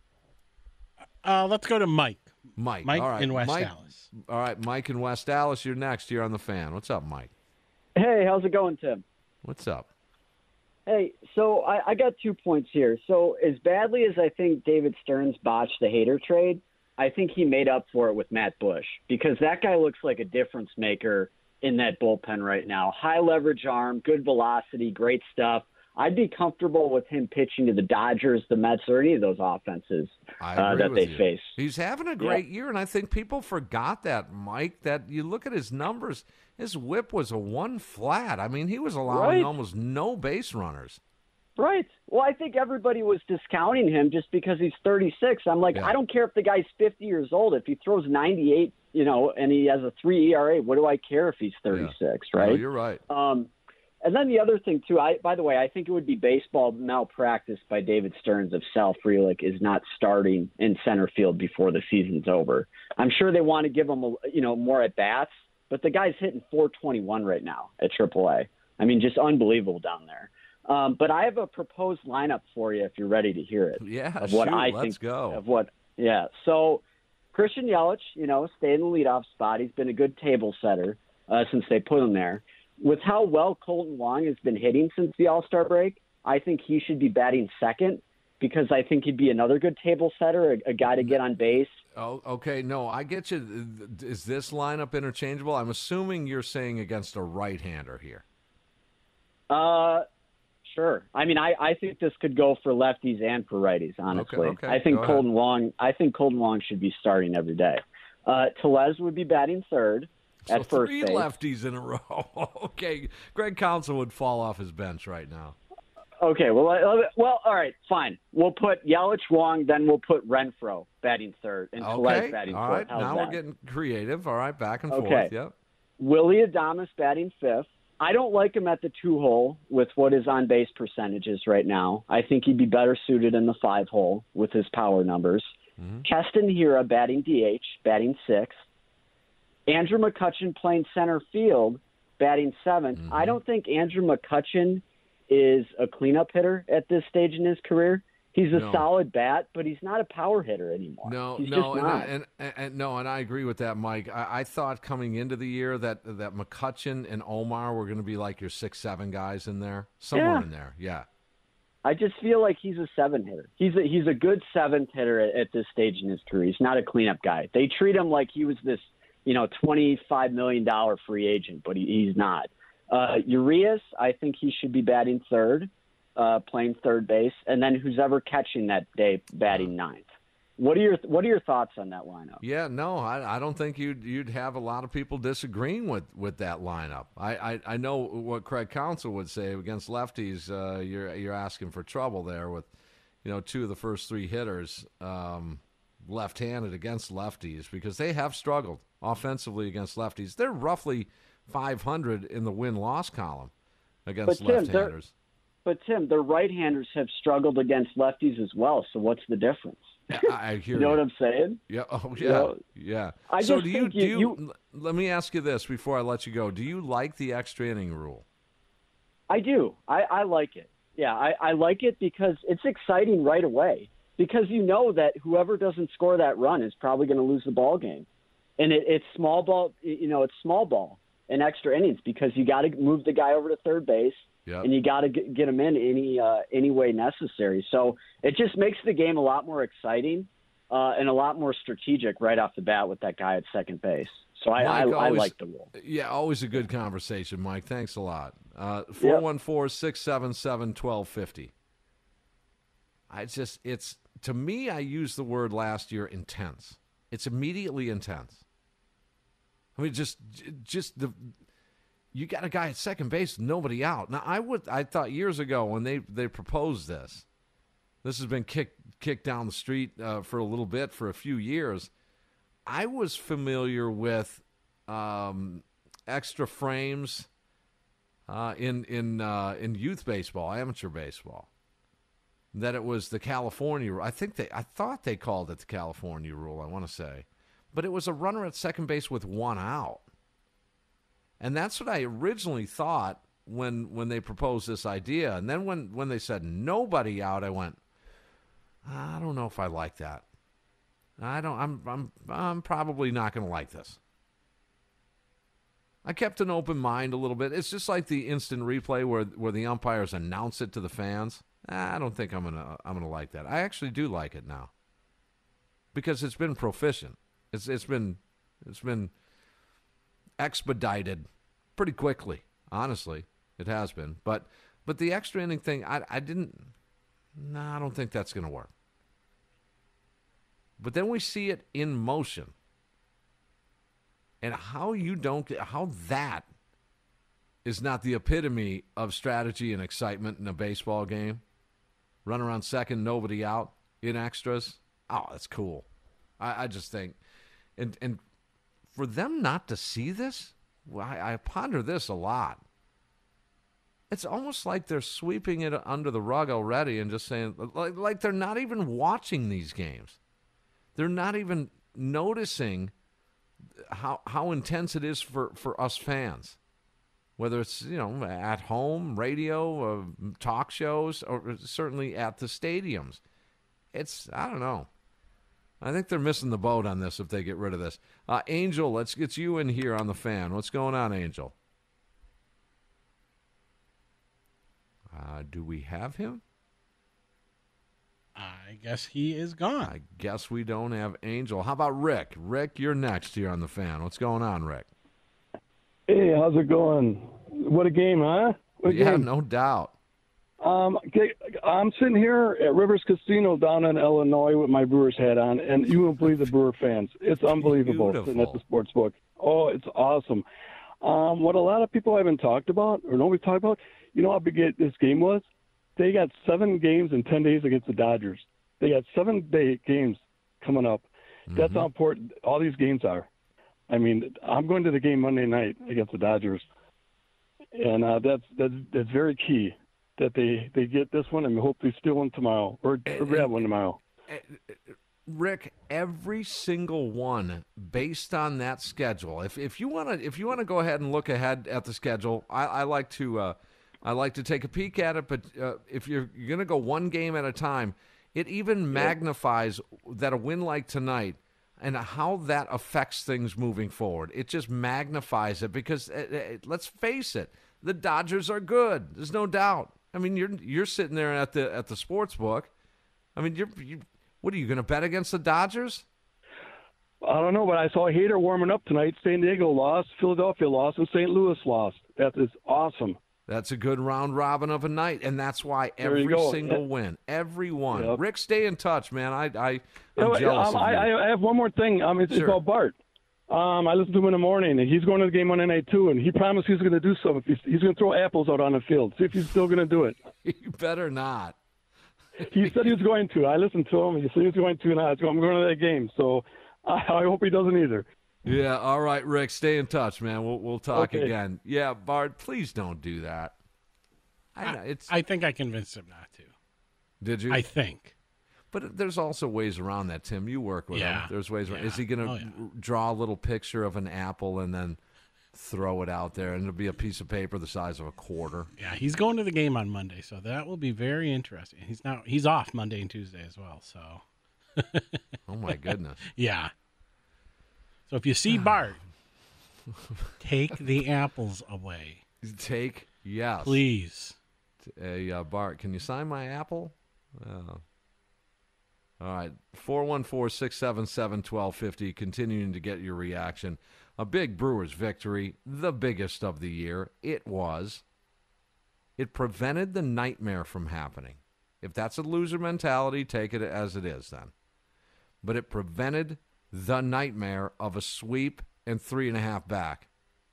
Uh, let's go to Mike. Mike. Mike all right. in West Mike, Dallas. All right, Mike in West Dallas. You're next. You're on the Fan. What's up, Mike? Hey, how's it going, Tim? What's up? Hey, so I, I got two points here. So as badly as I think David Stearns botched the Hader trade, I think he made up for it with Matt Bush, because that guy looks like a difference maker in that bullpen right now. High leverage arm, good velocity, great stuff. I'd be comfortable with him pitching to the Dodgers, the Mets, or any of those offenses uh, that they you. face. He's having a great yeah. year, and I think people forgot that, Mike, that you look at his numbers, his whip was a one flat. I mean, he was allowing right. almost no base runners. Right. Well, I think everybody was discounting him just because he's thirty-six. I'm like, yeah. I don't care if the guy's fifty years old. If he throws ninety-eight, you know, and he has a three E R A, what do I care if he's thirty-six, yeah. right? No, you're right. Um, and then the other thing, too, I by the way, I think it would be baseball malpractice by David Stearns if Sal Frelick is not starting in center field before the season's over. I'm sure they want to give him, a, you know, more at-bats, but the guy's hitting four twenty-one right now at triple A. I mean, just unbelievable down there. Um, but I have a proposed lineup for you if you're ready to hear it. Yeah, of what shoot, I let's think go. Of what, yeah. So Christian Yelich, you know, stayed in the leadoff spot. He's been a good table setter uh, since they put him there. With how well Colton Wong has been hitting since the All-Star break, I think he should be batting second, because I think he'd be another good table setter, a, a guy to get on base. Oh, okay. No, I get you. Is this lineup interchangeable? I'm assuming you're saying against a right-hander here. Uh. Sure. I mean, I, I think this could go for lefties and for righties, honestly. Okay, okay. I think Go Colton Wong I think Colton Wong should be starting every day. Uh, Tellez would be batting third so at first three base. lefties in a row. Okay. Greg Counsell would fall off his bench right now. Okay, well, uh, well, all right, fine. We'll put Yelich, Wong, then we'll put Renfroe batting third and Okay. Tellez batting All fourth. right. How's Now that? we're getting creative. All right. Back and Okay. forth. Yep. Willie Adames batting fifth. I don't like him at the two-hole with what his on-base percentage is right now. I think he'd be better suited in the five-hole with his power numbers. Mm-hmm. Keston Hiura batting D H, batting sixth. Andrew McCutchen playing center field, batting seventh. I don't think Andrew McCutchen is a cleanup hitter at this stage in his career. He's a no. solid bat, but he's not a power hitter anymore. No, he's no, just and, not. and, and, and no, and I agree with that, Mike. I, I thought coming into the year that that McCutchen and Omar were going to be like your six, seven guys in there, somewhere Yeah. in there. Yeah. I just feel like he's a seven hitter. He's a, he's a good seventh hitter at, at this stage in his career. He's not a cleanup guy. They treat him like he was this, you know, twenty-five million dollars free agent, but he, he's not. Uh, Urias, I think he should be batting third, uh, playing third base, and then who's ever catching that day batting ninth. What are your What are your thoughts on that lineup? Yeah, no, I, I don't think you'd you'd have a lot of people disagreeing with, with that lineup. I, I, I know what Craig Counsell would say against lefties. Uh, you're you're asking for trouble there with, you know, two of the first three hitters um, left-handed against lefties because they have struggled offensively against lefties. They're roughly five hundred in the win-loss column against But Tim, left-handers. But Tim, the right-handers have struggled against lefties as well. So what's the difference? I, I hear you know you. what I'm saying? Yeah. Oh, yeah. You know, yeah. I so just do you, think do you- you, you- let me ask you this before I let you go. Do you like the extra inning rule? I do. I, I like it. Yeah, I, I like it because it's exciting right away. Because you know that whoever doesn't score that run is probably going to lose the ball game, and it, it's small ball. You know, it's small ball in extra innings because you got to move the guy over to third base, Yep. and you got to get, get him in any uh, any way necessary. So it just makes the game a lot more exciting uh, and a lot more strategic right off the bat with that guy at second base. So I, I, Mike, I always- like the rule. Yeah, always a good conversation, Mike. Thanks a lot. Uh, four one four, six seven seven, one two five zero. I just, it's, to me, I used the word last year, intense. It's immediately intense. I mean, just, just the, you got a guy at second base, nobody out. Now, I would, I thought years ago when they, they proposed this, this has been kicked, kicked down the street uh, for a little bit, for a few years. I was familiar with um, extra frames uh, in in uh, in youth baseball, amateur baseball. That it was the California. I think they. I thought they called it the California rule. I want to say, but it was a runner at second base with one out, and that's what I originally thought when when they proposed this idea. And then when when they said nobody out, I went, I don't know if I like that. I don't. I'm. I'm. I'm probably not going to like this. I kept an open mind a little bit. It's just like the instant replay where where the umpires announce it to the fans. I don't think I'm gonna. I'm gonna like that. I actually do like it now because it's been proficient. It's. It's been. It's been expedited pretty quickly. Honestly, it has been. But. But the extra inning thing, I. I didn't. No, I don't think that's going to work. But then we see it in motion. And how you don't get, how that is not the epitome of strategy and excitement in a baseball game. Run around second, nobody out, in extras. Oh, that's cool. I, I just think, and and for them not to see this, well, I, I ponder this a lot. It's almost like they're sweeping it under the rug already and just saying, like, like they're not even watching these games. They're not even noticing how how intense it is for, for us fans, whether it's, you know, at home, radio, uh, talk shows, or certainly at the stadiums. It's, I don't know. I think they're missing the boat on this if they get rid of this. Uh, Angel, let's get you in here on the fan. What's going on, Angel? Uh, do we have him? I guess he is gone. I guess we don't have Angel. How about Rick? Rick, you're next here on the fan. What's going on, Rick? Hey, how's it going? What a game, huh? What a yeah, game. no doubt. Um, okay, I'm sitting here at Rivers Casino down in Illinois with my Brewers hat on, and you won't believe the Brewer fans. It's unbelievable sitting at the sports book. Oh, it's awesome. Um, what a lot of people haven't talked about, or nobody talked about, you know how big it, this game was? They got seven games in ten days against the Dodgers. They got seven day games coming up. Mm-hmm. That's how important all these games are. I mean, I'm going to the game Monday night against the Dodgers, and uh, that's that's that's very key that they, they get this one and hopefully steal one tomorrow or, or grab one tomorrow. Rick, every single one based on that schedule. If if you want to if you want to go ahead and look ahead at the schedule, I, I like to. Uh, I like to take a peek at it, but uh, if you're, you're going to go one game at a time, It even magnifies that a win like tonight and how that affects things moving forward. It just magnifies it because, uh, uh, let's face it, the Dodgers are good. There's no doubt. I mean, you're you're sitting there at the at the sports book. I mean, you're you, what are you going to bet against the Dodgers? I don't know, but I saw Hader warming up tonight. San Diego lost, Philadelphia lost, and Saint Louis lost. That is awesome. That's a good round robin of a night, and that's why every single win, every one. Yep. Rick, stay in touch, man. I, I, I'm you know, jealous um, of you. I, I have one more thing. Um, it's, Sure. it's about Bart. Um, I listened to him in the morning, and he's going to the game Monday night too, and he promised he's going to do something. He's, he's going to throw apples out on the field. See if he's still going to do it. You better not. He said he was going to. I listened to him. He said he was going to, and I was going, I'm going to that game. So I, I hope he doesn't either. Yeah, all right, Rick, stay in touch, man. We'll we'll talk Okay. again. Yeah, Bart, please don't do that. I, know, it's, I think I convinced him not to. Did you? I think. But there's also ways around that, Tim. You work with Yeah. him. There's ways around. Yeah. Is he going to Oh, yeah. draw a little picture of an apple and then throw it out there, and it'll be a piece of paper the size of a quarter? Yeah, he's going to the game on Monday, so that will be very interesting. He's now he's off Monday and Tuesday as well, so. Oh my goodness. Yeah. So if you see Bart, take the apples away. Take yes, please. Hey, uh, Bart, can you sign my apple? Uh, all right, four one four, six seven seven, one two five zero, continuing to get your reaction. A big Brewers victory, the biggest of the year. It was. It prevented the nightmare from happening. If that's a loser mentality, take it as it is then. But it prevented the nightmare of a sweep and three and a half back.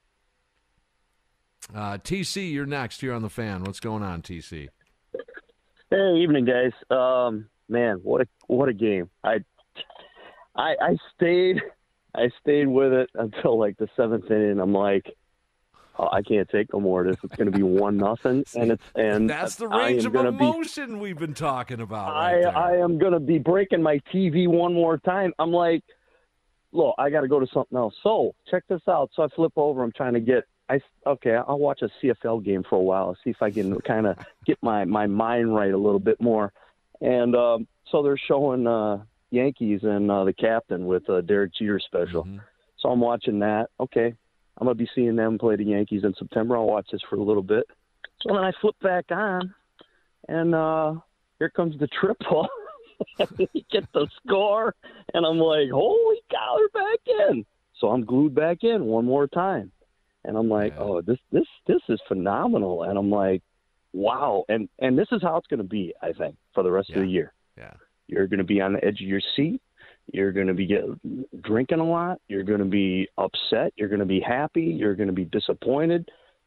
Uh, T C, you're next here on The Fan. What's going on, T C? Hey, evening, guys. Um, man, what a what a game! I, I, I stayed, I stayed with it until like the seventh inning. I'm like, oh, I can't take no more of this. It's going to be one nothing, and it's and That's the I range am of gonna emotion we've been talking about. Right I there. I am going to be breaking my T V one more time. I'm like, look, I got to go to something else. So check this out. So I flip over. I'm trying to get. I, okay, I'll watch a C F L game for a while, see if I can kind of get my, my mind right a little bit more. And um, so they're showing uh, Yankees and uh, the captain with a Derek Jeter special. Mm-hmm. So I'm watching that. Okay, I'm going to be seeing them play the Yankees in September. I'll watch this for a little bit. So then I flip back on, and uh, here comes the triple. You get the score, and I'm like, holy cow, they're back in. So I'm glued back in one more time. And I'm like, yeah. oh, this this this is phenomenal. And I'm like, wow. And and this is how it's going to be, I think, for the rest yeah. of the year. Yeah. You're going to be on the edge of your seat. You're going to be get, drinking a lot. You're going to be upset. You're going to be happy. You're going to be disappointed.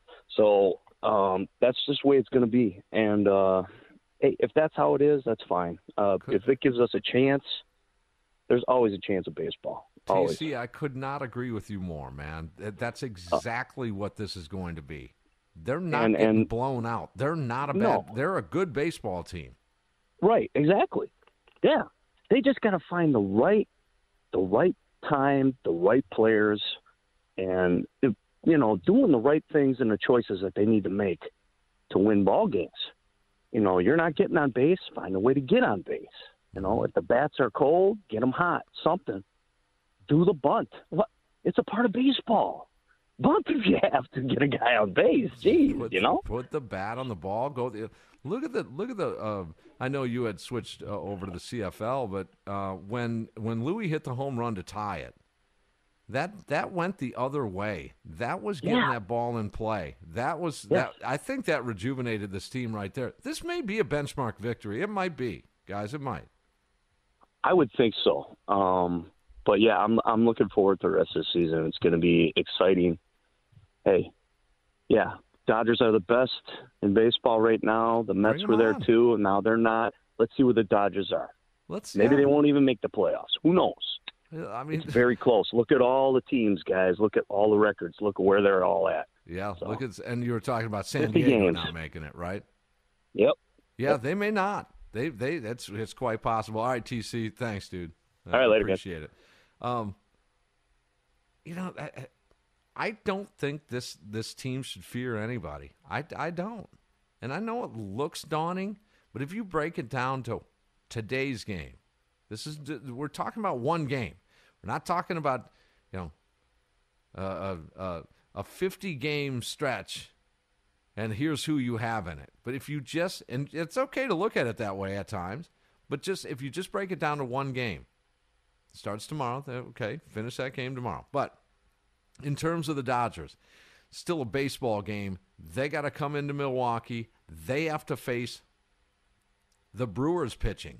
So um, that's just the way it's going to be. And uh, hey, if that's how it is, that's fine. Uh, if it gives us a chance, there's always a chance of baseball. Always. T C, I could not agree with you more, man. That's exactly uh, what this is going to be. They're not and, getting and, blown out. They're not a bad. No. They're a good baseball team. Right. Exactly. Yeah. They just got to find the right, the right time, the right players, and you know, doing the right things and the choices that they need to make to win ball games. You know, you're not getting on base. Find a way to get on base. You know, if the bats are cold, get them hot. Something. Do the bunt. What? It's a part of baseball. Bunt if you have to get a guy on base. Jeez, put, you know. Put the bat on the ball. Go. The, look at the. Look at the. Uh, I know you had switched uh, over to the C F L, but uh, when when Louis hit the home run to tie it, that that went the other way. That was getting Yeah. that ball in play. That was Yes. that. I think that rejuvenated this team right there. This may be a benchmark victory. It might be, guys. It might. I would think so. Um, but yeah, I'm I'm looking forward to the rest of the season. It's going to be exciting. Hey, yeah, Dodgers are the best in baseball right now. The Mets Bring were there on. too, and now they're not. Let's see where the Dodgers are. Let's. Maybe yeah. they won't even make the playoffs. Who knows? I mean, It's very close. Look at all the teams, guys. Look at all the records. Look at where they're all at. yeah. So. Look at and you were talking about San fifty Diego games. not making it, right? Yep. Yeah, Yep. they may not. They they that's it's quite possible. All right, T C, thanks, dude. I All right, later, guys. appreciate it. Um, you know, I, I don't think this this team should fear anybody. I, I don't, and I know it looks daunting, but if you break it down to today's game. This is we're talking about one game. We're not talking about, you know, a a, a fifty game stretch, and here's who you have in it. But if you just, and it's okay to look at it that way at times, but just if you just break it down to one game, it starts tomorrow. Okay, finish that game tomorrow. But in terms of the Dodgers, still a baseball game. They got to come into Milwaukee. They have to face the Brewers pitching.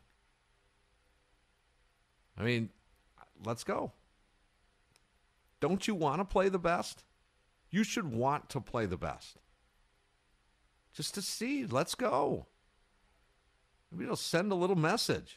I mean, let's go. Don't you want to play the best? You should want to play the best. Just to see. Let's go. Maybe it'll send a little message.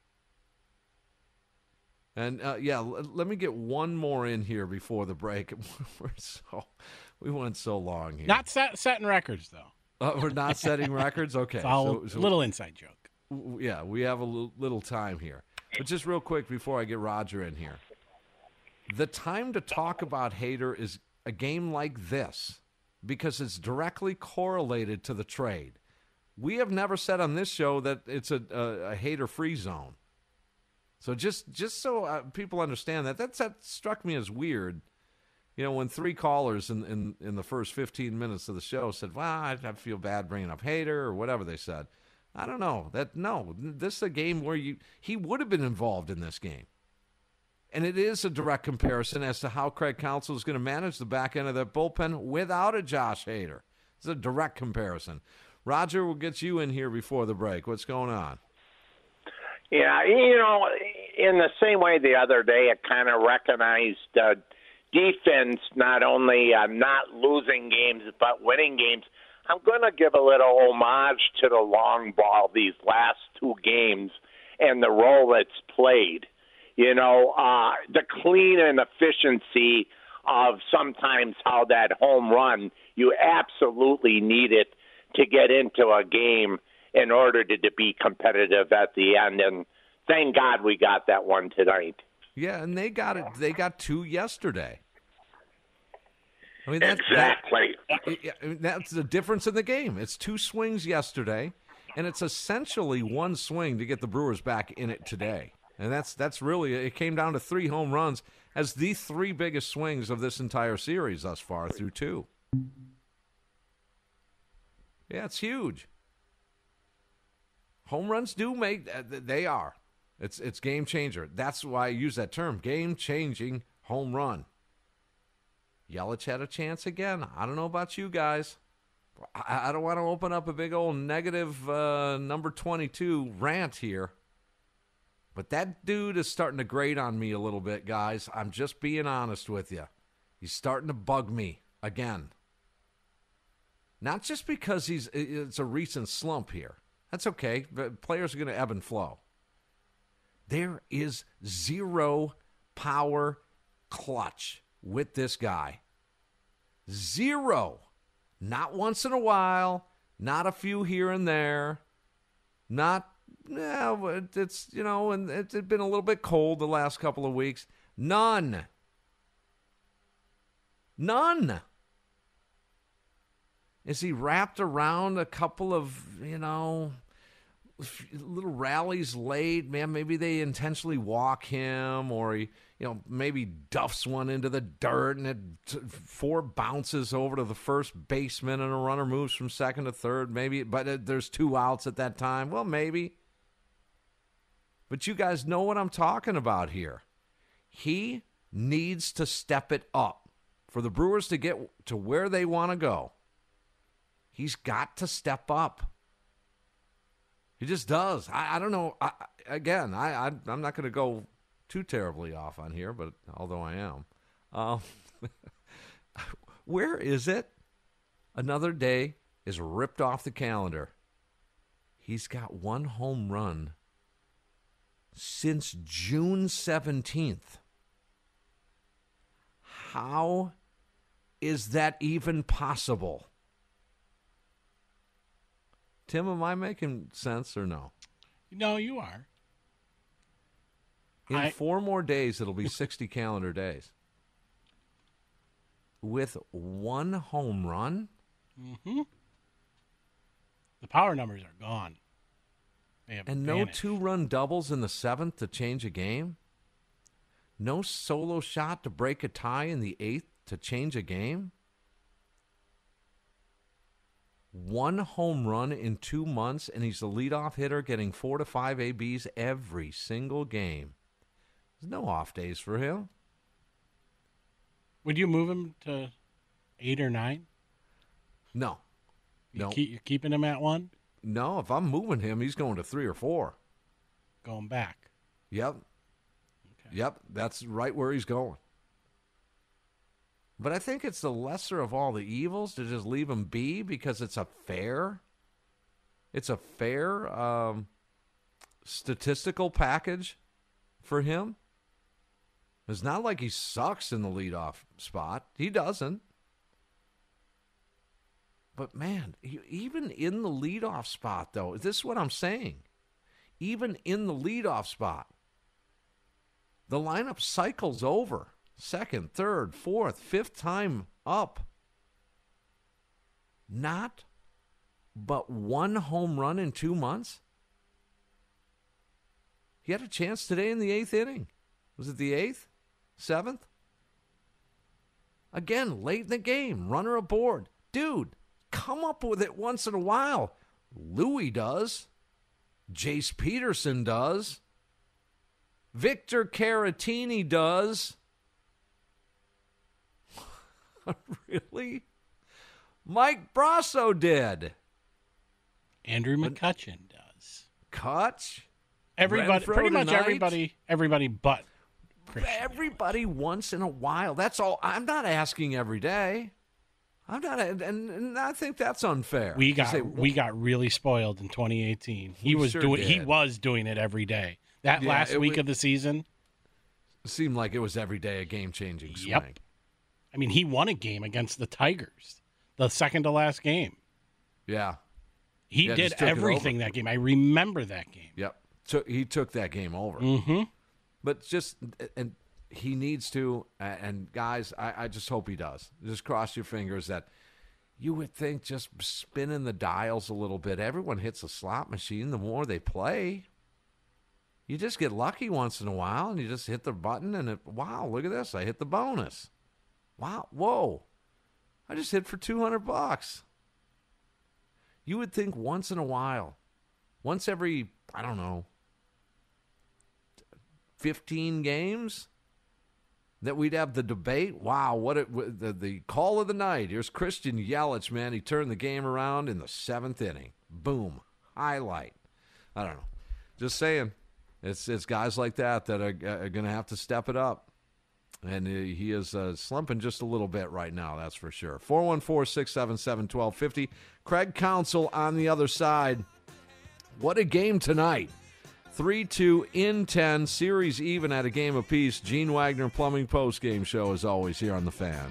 And, uh, yeah, l- let me get one more in here before the break. We're so, we went so long here. Not set, setting records, though. Uh, we're not setting records? Okay. It's all so, so, a little inside joke. W- yeah, we have a l- little time here. But just real quick before I get Roger in here. The time to talk about Hader is a game like this because it's directly correlated to the trade. We have never said on this show that it's a, a, a Hader-free zone. So just just so uh, people understand that, that's, that struck me as weird. You know, when three callers in, in, in the first fifteen minutes of the show said, well, I, I feel bad bringing up Hader or whatever they said. I don't know. That no, this is a game where you he would have been involved in this game. And it is a direct comparison as to how Craig Counsell is going to manage the back end of that bullpen without a Josh Hader. It's a direct comparison. Roger, we'll get you in here before the break. What's going on? Yeah, you know, in the same way the other day, it kind of recognized uh, defense not only uh, not losing games but winning games. I'm going to give a little homage to the long ball these last two games and the role it's played. You know, uh, the clean and efficiency of sometimes how that home run, you absolutely need it to get into a game in order to, to be competitive at the end. And thank God we got that one tonight. Yeah, and they got it. They got two yesterday. I mean, that's, exactly. That, that's the difference in the game. It's two swings yesterday, and it's essentially one swing to get the Brewers back in it today. And that's that's really, it came down to three home runs as the three biggest swings of this entire series thus far through two. Yeah, it's huge. Home runs do make, they are. It's it's game changer. That's why I use that term, game-changing home run. Yelich had a chance again. I don't know about you guys. I, I don't want to open up a big old negative uh, number twenty-two rant here. But that dude is starting to grate on me a little bit, guys. I'm just being honest with you. He's starting to bug me again. Not just because he's it's a recent slump here. That's okay. Players are going to ebb and flow. There is zero power clutch with this guy. Zero. Not once in a while. Not a few here and there. Not, no, it's, you know, and it's been a little bit cold the last couple of weeks. None. None. Is he wrapped around a couple of, you know, little rallies late? Man, maybe they intentionally walk him, or he, you know, maybe duffs one into the dirt and it t- four bounces over to the first baseman and a runner moves from second to third. Maybe, but uh, there's two outs at that time. Well, maybe. But you guys know what I'm talking about here. He needs to step it up for the Brewers to get to where they want to go. He's got to step up. He just does. I, I don't know. I, again, I, I, I'm not going to go too terribly off on here, but although I am. Uh, where is it? Another day is ripped off the calendar. He's got one home run since June seventeenth. How is that even possible? Tim, am I making sense or no? No, you are. In I... four more days, it'll be sixty calendar days. With one home run? Mm-hmm. The power numbers are gone. And no two-run doubles in the seventh to change a game? No solo shot to break a tie in the eighth to change a game? One home run in two months, and he's the leadoff hitter getting four to five A Bs every single game. There's no off days for him. Would you move him to eight or nine? No. You No. keep, you're keeping him at one? No, if I'm moving him, he's going to three or four. Going back. Yep. Okay. Yep, that's right where he's going. But I think it's the lesser of all the evils to just leave him be because it's a fair, it's a fair um, statistical package for him. It's not like he sucks in the leadoff spot. He doesn't. But, man, even in the leadoff spot, though, this is what I'm saying. Even in the leadoff spot, the lineup cycles over. Second, third, fourth, fifth time up. Not but one home run in two months. He had a chance today in the eighth inning. Was it the eighth? Seventh? Again, late in the game, runner aboard. Dude, come up with it once in a while. Louis does. Jace Peterson does. Victor Caratini does. Really? Mike Brasso did. Andrew McCutchen does. Kutch? Everybody, Renfroe pretty much tonight? everybody, everybody but Christian. Everybody once in a while. That's all. I'm not asking every day. I'm not, and, and I think that's unfair. We got say, we got really spoiled in twenty eighteen. He We was sure doing he did. was doing it every day. That Yeah, last it week wa- of the season seemed like it was every day a game-changing swing. Yep. I mean, he won a game against the Tigers, the second to last game. Yeah. He Yeah, did just took it everything over. that game. I remember that game. Yep. Took he took that game over. Mm-hmm. But just and he needs to. And guys, I, I just hope he does. Just cross your fingers that you would think just spinning the dials a little bit. Everyone hits a slot machine. The more they play, you just get lucky once in a while, and you just hit the button, and it, wow, look at this! I hit the bonus. Wow, whoa! I just hit for two hundred bucks. You would think once in a while, once every I don't know, fifteen games, that we'd have the debate. Wow, what it, the, the call of the night. Here's Christian Yelich, man. He turned the game around in the seventh inning. Boom. Highlight. I don't know. Just saying. It's it's guys like that that are, are going to have to step it up. And he he is uh, slumping just a little bit right now, that's for sure. four one four, six seven seven, one two five zero. Craig Counsell on the other side. What a game tonight. three two in ten, series even at a game apiece. Gene Wagner Plumbing Postgame Show, as always, here on The Fan.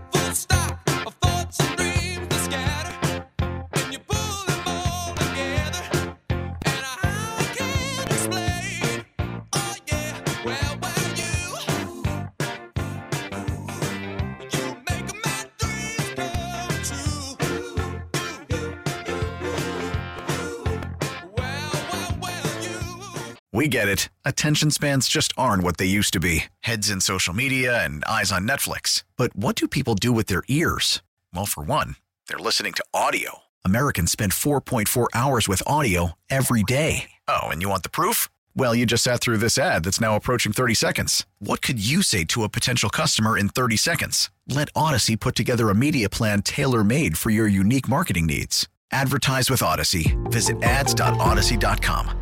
We get it. Attention spans just aren't what they used to be. Heads in social media and eyes on Netflix. But what do people do with their ears? Well, for one, they're listening to audio. Americans spend four point four hours with audio every day. Oh, and you want the proof? Well, you just sat through this ad that's now approaching thirty seconds. What could you say to a potential customer in thirty seconds? Let Odyssey put together a media plan tailor-made for your unique marketing needs. Advertise with Odyssey. Visit ads dot odyssey dot com.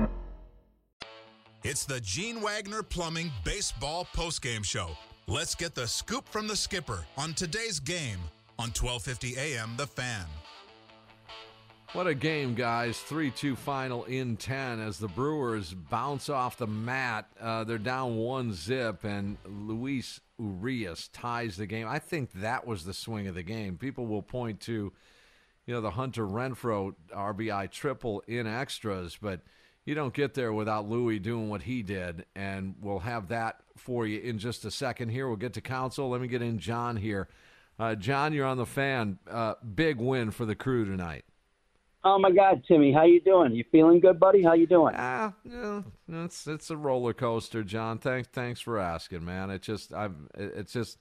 It's the Gene Wagner Plumbing Baseball Postgame Show. Let's get the scoop from the skipper on today's game on twelve fifty A M The Fan. What a game, guys. three two final in ten as the Brewers bounce off the mat. Uh, they're down one zip, and Luis Urias ties the game. I think that was the swing of the game. People will point to, you know, the Hunter Renfroe R B I triple in extras, but you don't get there without Louis doing what he did, and we'll have that for you in just a second here. We'll get to Counsell. Let me get in John here. Uh, John, you're on The Fan. Uh, big win for the Crew tonight. Oh my God, Timmy, how you doing? You feeling good, buddy? How you doing? Ah, yeah, it's it's a roller coaster, John. Thanks thanks for asking, man. It just I it's just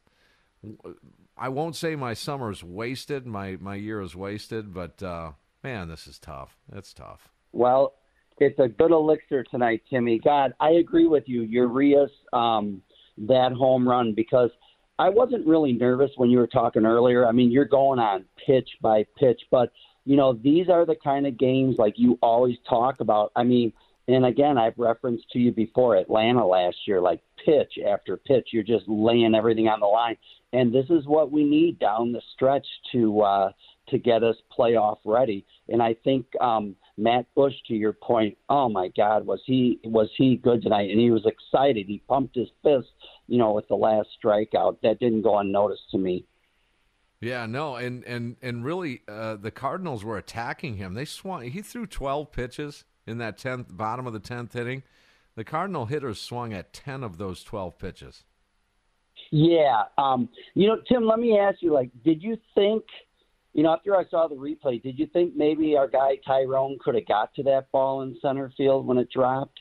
I won't say my summer's wasted, my my year is wasted, but uh, man, this is tough. It's tough. Well, it's a good elixir tonight, Timmy. God, I agree with you. Urias, um, that home run, because I wasn't really nervous when you were talking earlier. I mean, you're going on pitch by pitch, but you know, these are the kind of games like you always talk about. I mean, and again, I've referenced to you before Atlanta last year, like pitch after pitch, you're just laying everything on the line. And this is what we need down the stretch to uh, to get us playoff ready. And I think um, Matt Bush, to your point, oh my God, was he was he good tonight? And he was excited. He pumped his fist, you know, with the last strikeout. That didn't go unnoticed to me. Yeah, no, and and and really, uh, the Cardinals were attacking him. They swung. He threw twelve pitches in that tenth, bottom of the tenth inning. The Cardinal hitters swung at ten of those twelve pitches. Yeah, um, you know, Tim, let me ask you, like, did you think, you know, after I saw the replay, did you think maybe our guy Tyrone could have got to that ball in center field when it dropped?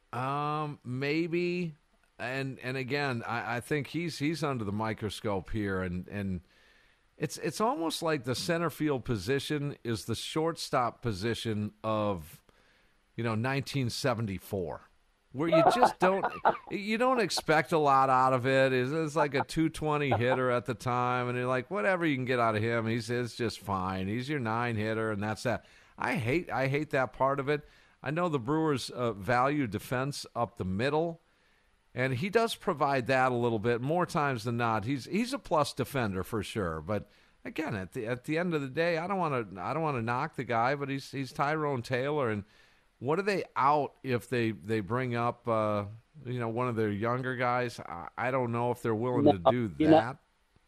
Um, maybe, and and again, I, I think he's he's under the microscope here, and and. It's it's almost like the center field position is the shortstop position of, you know, nineteen seventy-four, where you just don't you don't expect a lot out of it. It's, it's like a two twenty hitter at the time, and you're like, whatever you can get out of him, he's it's just fine. He's your nine hitter, and that's that. I hate I hate that part of it. I know the Brewers uh, value defense up the middle. And he does provide that a little bit more times than not. He's he's a plus defender for sure. But again, at the at the end of the day, I don't want to I don't want to knock the guy, but he's he's Tyrone Taylor. And what are they out if they they bring up uh, you know one of their younger guys? I, I don't know if they're willing no, to do that. Know,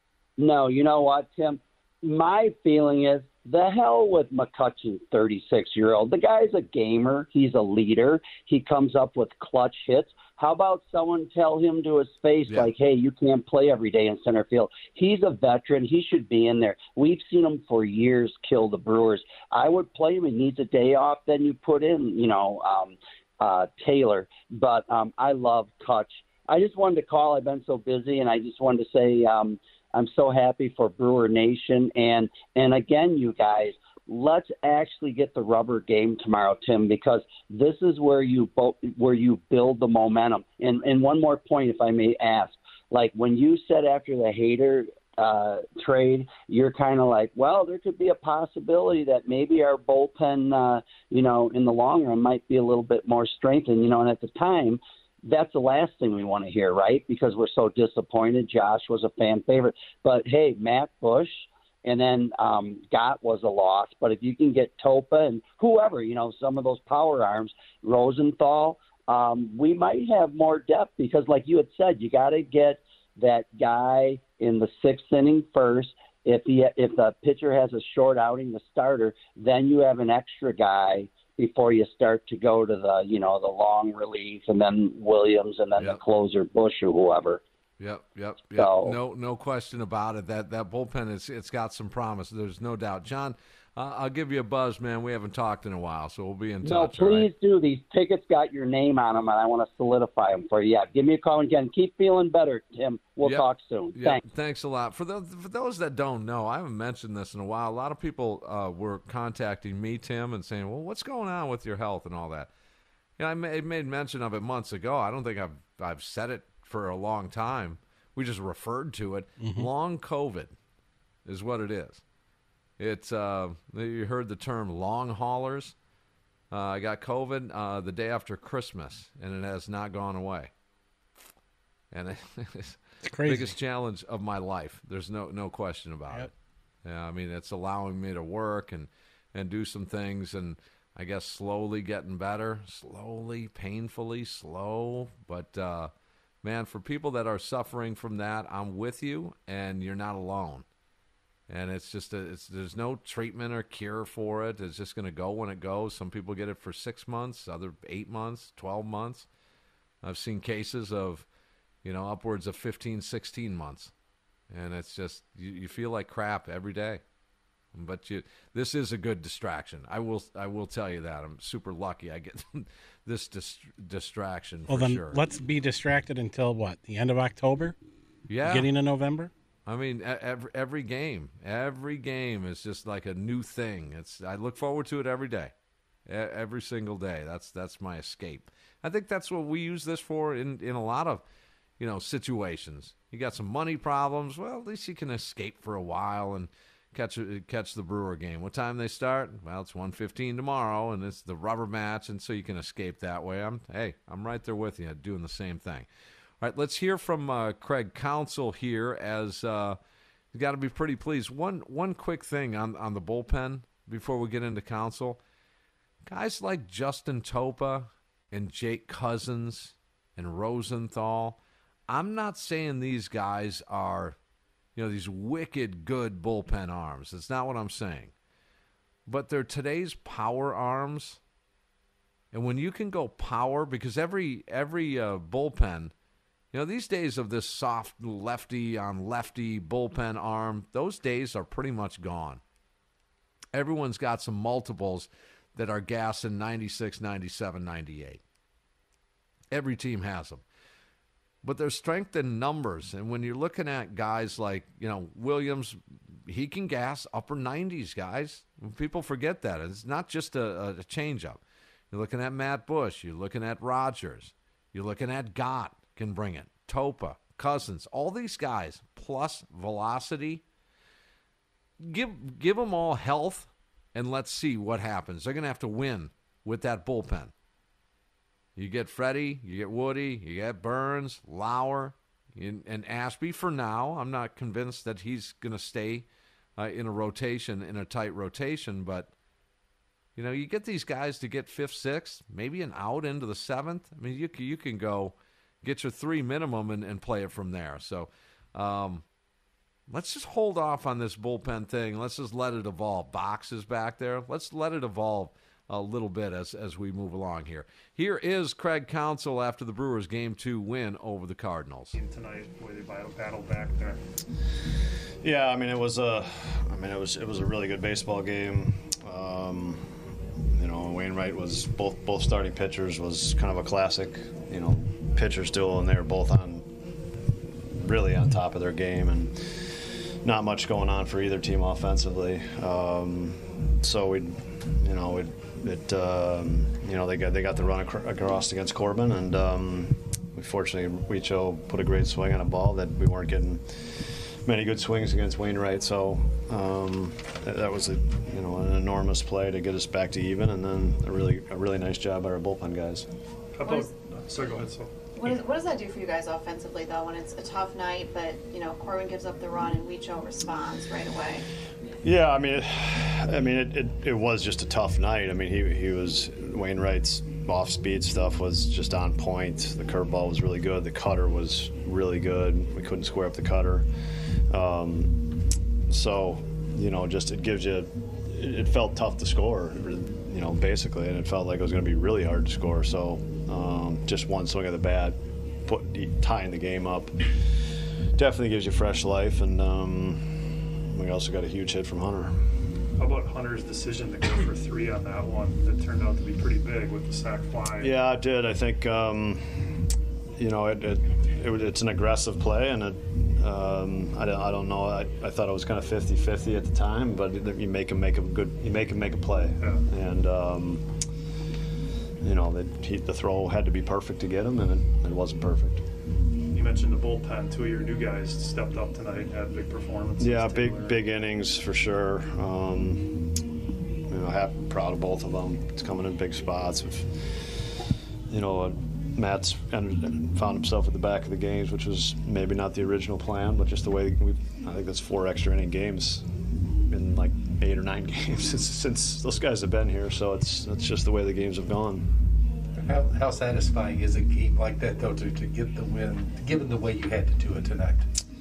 no, you know what, Tim? My feeling is the hell with McCutcheon, thirty-six-year-old. The guy's a gamer. He's a leader. He comes up with clutch hits. How about someone tell him to his face, yeah. like, hey, you can't play every day in center field. He's a veteran. He should be in there. We've seen him for years kill the Brewers. I would play him. He needs a day off. Then you put in, you know, um, uh, Taylor. But um, I love Kutch. I just wanted to call. I've been so busy, and I just wanted to say um, I'm so happy for Brewer Nation. And, and again, you guys, let's actually get the rubber game tomorrow, Tim, because this is where you bo- where you build the momentum. And and one more point, if I may ask, like when you said after the Hader uh, trade, you're kind of like, well, there could be a possibility that maybe our bullpen, uh, you know, in the long run might be a little bit more strengthened, you know. And at the time, that's the last thing we want to hear, right? Because we're so disappointed. Josh was a fan favorite, but hey, Matt Bush. And then um, Gott was a loss. But if you can get Topa and whoever, you know, some of those power arms, Rosenthal, um, we might have more depth because, like you had said, you got to get that guy in the sixth inning first. If he, if the pitcher has a short outing, the starter, then you have an extra guy before you start to go to the, you know, the long relief and then Williams and then yep. the closer Bush or whoever. Yep, yep, yep. So, no, no question about it. That that bullpen is it's got some promise. There's no doubt. John, uh, I'll give you a buzz, man. We haven't talked in a while, so we'll be in no, touch. No, please right? do. These tickets got your name on them, and I want to solidify them for you. Yeah, give me a call again. Keep feeling better, Tim. We'll yep. talk soon. Yep. Thanks. Thanks a lot. For those for those that don't know, I haven't mentioned this in a while. A lot of people uh, were contacting me, Tim, and saying, "Well, what's going on with your health and all that?" You know, I made, made mention of it months ago. I don't think I've I've said it for a long time. We just referred to it. Mm-hmm. Long COVID is what it is. It's, uh, you heard the term long haulers. Uh, I got COVID uh, the day after Christmas, and it has not gone away. And it's the biggest challenge of my life. There's no no question about yep. it. Yeah, I mean, it's allowing me to work and, and do some things, and I guess slowly getting better, slowly, painfully, slow, but uh, – man, for people that are suffering from that, I'm with you, and you're not alone. And it's just a, it's there's no treatment or cure for it. It's just going to go when it goes. Some people get it for six months, other eight months, twelve months. I've seen cases of, you know, upwards of fifteen, sixteen months. And it's just, you, you feel like crap every day. But you, this is a good distraction. I will I will tell you that. I'm super lucky I get this dis- distraction Well, for then sure. let's be distracted until what? The end of October? Yeah. Beginning of November? I mean, every, every game, every game is just like a new thing. It's I look forward to it every day, every single day. That's that's my escape. I think that's what we use this for in, in a lot of, you know, situations. You got some money problems. Well, at least you can escape for a while and catch catch the Brewer game. What time they start? Well, it's one fifteen tomorrow, and it's the rubber match, and so you can escape that way. I'm hey, I'm right there with you, doing the same thing. All right, let's hear from uh, Craig Counsell here. As uh, you got to be pretty pleased. One one quick thing on on the bullpen before we get into Counsell. Guys like Justin Topa and Jake Cousins and Rosenthal. I'm not saying these guys are, you know, these wicked good bullpen arms. That's not what I'm saying. But they're today's power arms. And when you can go power, because every every uh, bullpen, you know, these days of this soft lefty on lefty bullpen arm, those days are pretty much gone. Everyone's got some multiples that are gassing ninety-six, ninety-seven, ninety-eight. Every team has them. But there's strength in numbers. And when you're looking at guys like, you know, Williams, he can gas upper nineties, guys. People forget that. It's not just a, a changeup. You're looking at Matt Bush. You're looking at Rogers. You're looking at Gott can bring it. Topa, Cousins, all these guys, plus velocity. Give, give them all health, and let's see what happens. They're going to have to win with that bullpen. You get Freddie, you get Woody, you get Burns, Lauer, and, and Ashby for now. I'm not convinced that he's going to stay uh, in a rotation, in a tight rotation. But, you know, you get these guys to get fifth, sixth, maybe an out into the seventh. I mean, you, you can go get your three minimum and, and play it from there. So um, let's just hold off on this bullpen thing. Let's just let it evolve. Box is back there. Let's let it evolve a little bit as as we move along here. Here is Craig Counsell after the Brewers' game two win over the Cardinals. Tonight, the way they battled back there. Yeah, I mean it was a, I mean it was it was a really good baseball game. Um, you know, Wainwright was both both starting pitchers was kind of a classic, you know, pitchers duel, and they were both on really on top of their game, and not much going on for either team offensively. Um, so we, you know, we. It, um, you know, they got they got the run across against Corbin, and um, we fortunately Weicho put a great swing on a ball that we weren't getting many good swings against Wainwright. So um, that, that was a you know an enormous play to get us back to even, and then a really a really nice job by our bullpen guys. How about? Sorry, go ahead, so. What, is, what does that do for you guys offensively, though, when it's a tough night, but, you know, Corbin gives up the run and Weicho responds right away? Yeah, I mean, I mean, it, it, it was just a tough night. I mean, he he was Wainwright's off-speed stuff was just on point. The curveball was really good. The cutter was really good. We couldn't square up the cutter. Um, so, you know, just it gives you. It, it felt tough to score, you know, basically, and it felt like it was going to be really hard to score. So, um, just one swing of the bat, put tying the game up, definitely gives you fresh life, and. Um, We also got a huge hit from Hunter. How about Hunter's decision to go for three on that one? That turned out to be pretty big with the sac fly. Yeah, it did. I think, um, you know, it, it, it it's an aggressive play, and it, um, I, don't, I don't know. I, I thought it was kind of fifty-fifty at the time, but you make him make a good, you make him make a play, yeah. and um, you know, the, he, the throw had to be perfect to get him, and it, it wasn't perfect. You mentioned the bullpen. Two of your new guys stepped up tonight and had big performances. Yeah, big Taylor. big innings for sure. Um, you know, happy, proud of both of them. It's coming in big spots. If, you know, Matt's found himself at the back of the games, which was maybe not the original plan, but just the way we. I think that's four extra inning games in like eight or nine games since, since those guys have been here. So it's it's just the way the games have gone. How, how satisfying is a game like that, though, to, to get the win, given the way you had to do it tonight?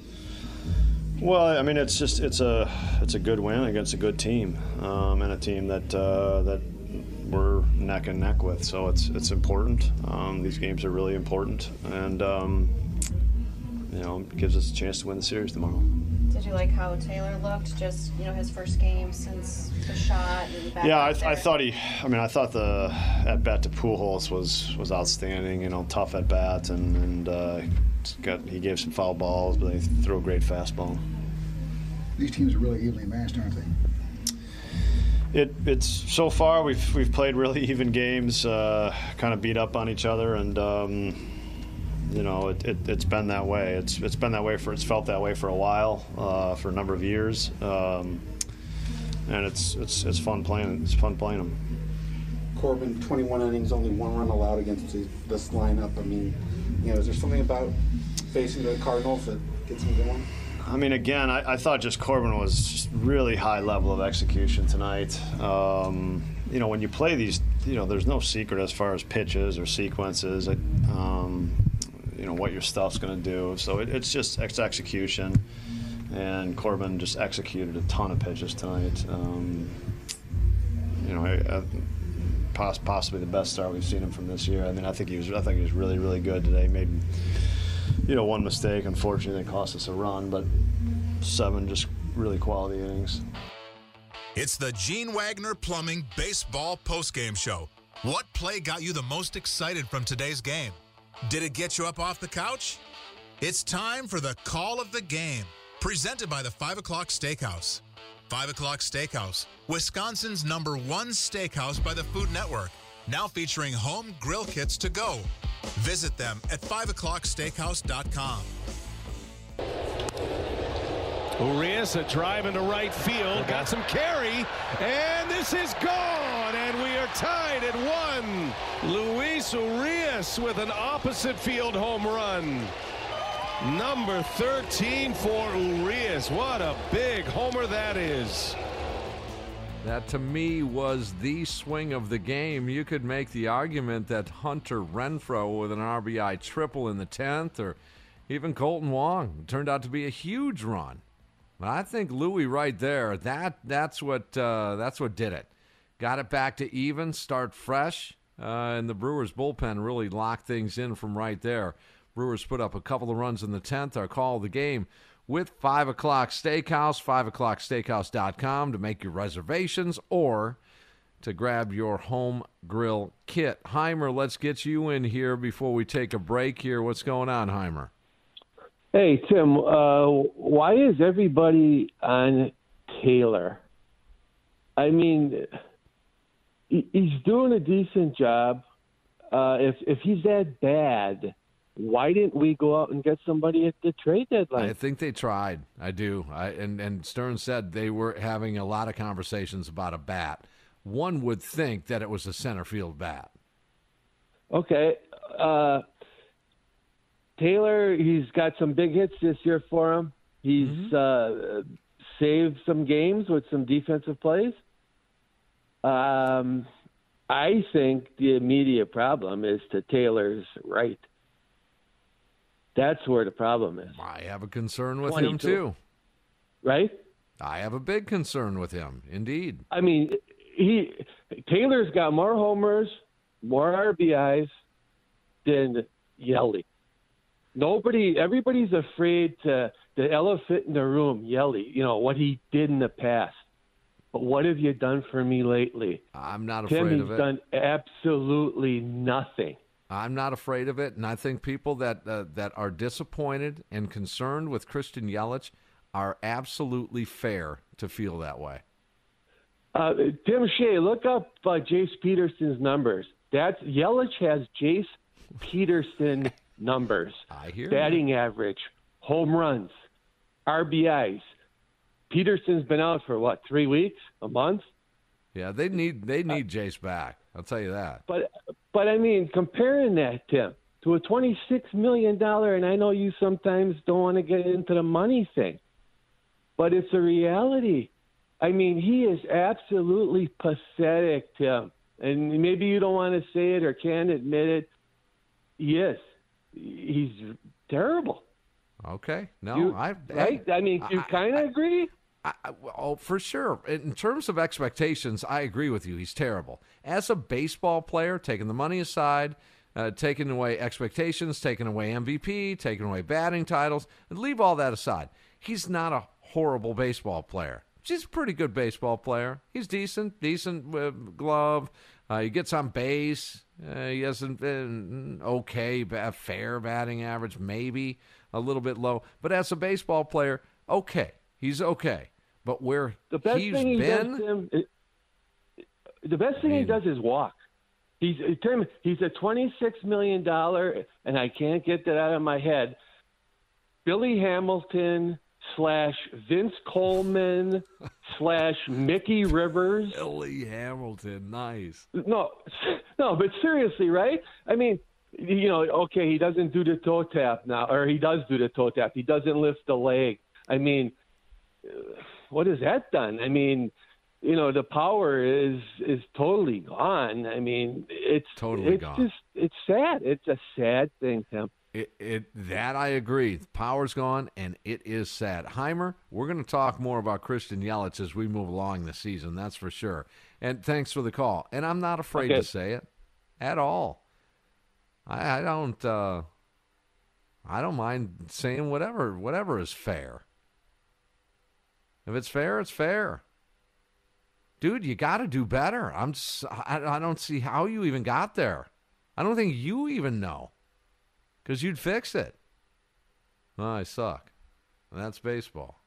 Well, I mean, it's just it's a it's a good win against a good team, um, and a team that uh, that we're neck and neck with. So it's it's important. Um, these games are really important, and um, you know, it gives us a chance to win the series tomorrow. Did you like how Taylor looked? Just, you know, his first game since the shot. And back yeah, I, there? I thought he. I mean, I thought the at bat to Pujols was was outstanding. You know, tough at bat, and and uh, got he gave some foul balls, but he threw a great fastball. These teams are really evenly matched, aren't they? It it's so far we've we've played really even games, uh, kind of beat up on each other, and um, you know it, it it's been that way. It's it's been that way for it's felt that way for a while, uh, for a number of years, um, and it's it's it's fun playing. It's fun playing them. Corbin, twenty-one innings, only one run allowed against the, this lineup. I mean, you know, is there something about facing the Cardinals that gets him going? I mean, again, I, I thought just Corbin was just really high level of execution tonight. Um, you know, when you play these, you know, there's no secret as far as pitches or sequences, it, um, you know, what your stuff's going to do. So it, it's just it's execution. And Corbin just executed a ton of pitches tonight. Um, you know, I, I, poss- possibly the best start we've seen him from this year. I mean, I think he was, I think he was really, really good today. Made, you know, one mistake, unfortunately, that cost us a run, but seven just really quality innings. It's the Gene Wagner Plumbing Baseball Postgame Show. What play got you the most excited from today's game? Did it get you up off the couch? It's time for the Call of the Game, presented by the five o'clock Steakhouse. five o'clock Steakhouse, Wisconsin's number one steakhouse by the Food Network, now featuring home grill kits to go. Visit them at five o'clock steakhouse dot com. Urias, a drive into right field, got some carry, and this is gone, and we are tied at one. Luis Urias with an opposite field home run. Number thirteen for Urias. What a big homer that is. That, to me, was the swing of the game. You could make the argument that Hunter Renfroe with an R B I triple in the tenth, or even Colton Wong, turned out to be a huge run. But I think Louis right there, that that's what uh, that's what did it. Got it back to even, start fresh, uh, and the Brewers bullpen really locked things in from right there. Brewers put up a couple of runs in the tenth. Our call of the game with five o'clock Steakhouse, five o'clock steakhouse dot com to make your reservations or to grab your home grill kit. Heimer, let's get you in here before we take a break here. What's going on, Heimer? Hey, Tim, uh, why is everybody on Taylor? I mean, he, he's doing a decent job. Uh, if if he's that bad, why didn't we go out and get somebody at the trade deadline? I think they tried. I do. I, and, and Stern said they were having a lot of conversations about a bat. One would think that it was a center field bat. Okay. Uh, Taylor, he's got some big hits this year for him. He's mm-hmm. uh, saved some games with some defensive plays. Um, I think the immediate problem is to Taylor's right. That's where the problem is. I have a concern with twenty-two. him, too. Right? I have a big concern with him, indeed. I mean, he Taylor's got more homers, more R B Is than Yelly. Nobody, everybody's afraid to the elephant in the room, Yelly, you know, what he did in the past. But what have you done for me lately? I'm not afraid Tim, of he's it. done absolutely nothing. I'm not afraid of it, and I think people that uh, that are disappointed and concerned with Christian Yelich are absolutely fair to feel that way. Uh, Tim Shea, look up uh, Jace Peterson's numbers. That's Yelich has Jace Peterson numbers. I hear batting average, home runs, R B Is. Peterson's been out for what, three weeks, a month? Yeah, they need they need uh, Jace back. I'll tell you that. But but I mean, comparing that, Tim, to a twenty-six million dollars, and I know you sometimes don't want to get into the money thing, but it's a reality. I mean, he is absolutely pathetic, Tim. And maybe you don't want to say it or can't admit it. Yes, he's terrible. Okay. No, you, I right. I, I mean, you kind of agree. I, I, oh, for sure. In terms of expectations, I agree with you. He's terrible. As a baseball player, taking the money aside, uh, taking away expectations, taking away M V P, taking away batting titles, and leave all that aside. He's not a horrible baseball player. He's a pretty good baseball player. He's decent, decent uh, glove. Uh, he gets on base. Uh, he hasn't been okay, a fair batting average, maybe a little bit low. But as a baseball player, okay, he's okay. But where the best he's thing he been, does, Tim, it, the best thing I mean, he does is walk. He's Tim. He's a twenty-six million dollar, and I can't get that out of my head. Billy Hamilton slash Vince Coleman slash Mickey Rivers. Billy Hamilton, nice. No, no, but seriously, right? I mean, you know, okay, he doesn't do the toe tap now, or he does do the toe tap. He doesn't lift the leg. I mean, what has that done? I mean, you know, the power is is totally gone. I mean, it's totally it's gone. Just, it's sad. It's a sad thing, Tim. It, it that I agree. The power's gone, and it is sad. Heimer, we're going to talk more about Christian Yelich as we move along this season. That's for sure. And thanks for the call. And I'm not afraid okay. to say it at all. I, I don't. Uh, I don't mind saying whatever. Whatever is fair. If it's fair, it's fair. Dude, you got to do better. I'm. Just, I, I don't see how you even got there. I don't think you even know. Because you'd fix it. Oh, I suck. And that's baseball.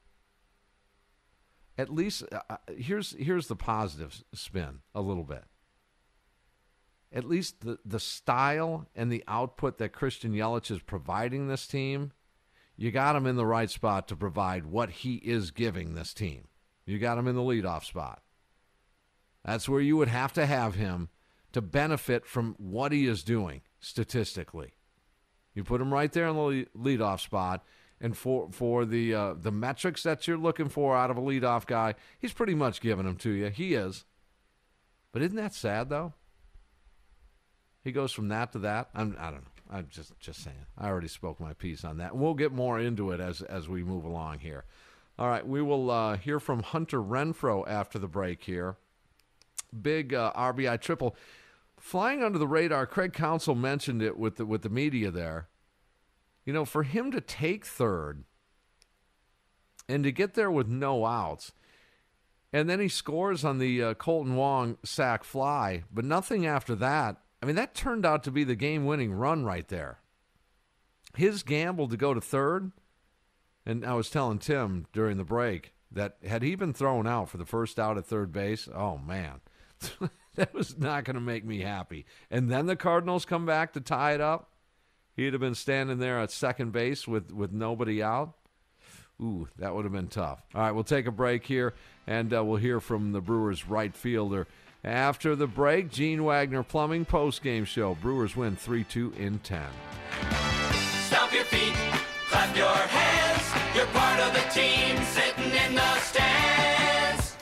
At least, uh, here's here's the positive spin a little bit. At least the, the style and the output that Christian Yelich is providing this team, you got him in the right spot to provide what he is giving this team. You got him in the leadoff spot. That's where you would have to have him to benefit from what he is doing statistically. You put him right there in the leadoff spot, and for for the uh, the metrics that you're looking for out of a leadoff guy, he's pretty much giving them to you. He is. But isn't that sad, though? He goes from that to that. I'm, I don't know. I'm just, just saying. I already spoke my piece on that. And we'll get more into it as, as we move along here. All right, we will uh, hear from Hunter Renfroe after the break here. Big uh, R B I triple. Flying under the radar, Craig Counsell mentioned it with the, with the media there. You know, for him to take third and to get there with no outs, and then he scores on the uh, Colton Wong sac fly, but nothing after that. I mean, that turned out to be the game-winning run right there. His gamble to go to third, and I was telling Tim during the break that had he been thrown out for the first out at third base, oh, man. That was not going to make me happy. And then the Cardinals come back to tie it up. He'd have been standing there at second base with, with nobody out. Ooh, that would have been tough. All right, we'll take a break here, and uh, we'll hear from the Brewers right fielder. After the break, Gene Wagner Plumbing postgame show. Brewers win three two in ten. Stomp your feet, clap your hands. You're part of the team sitting in the stands.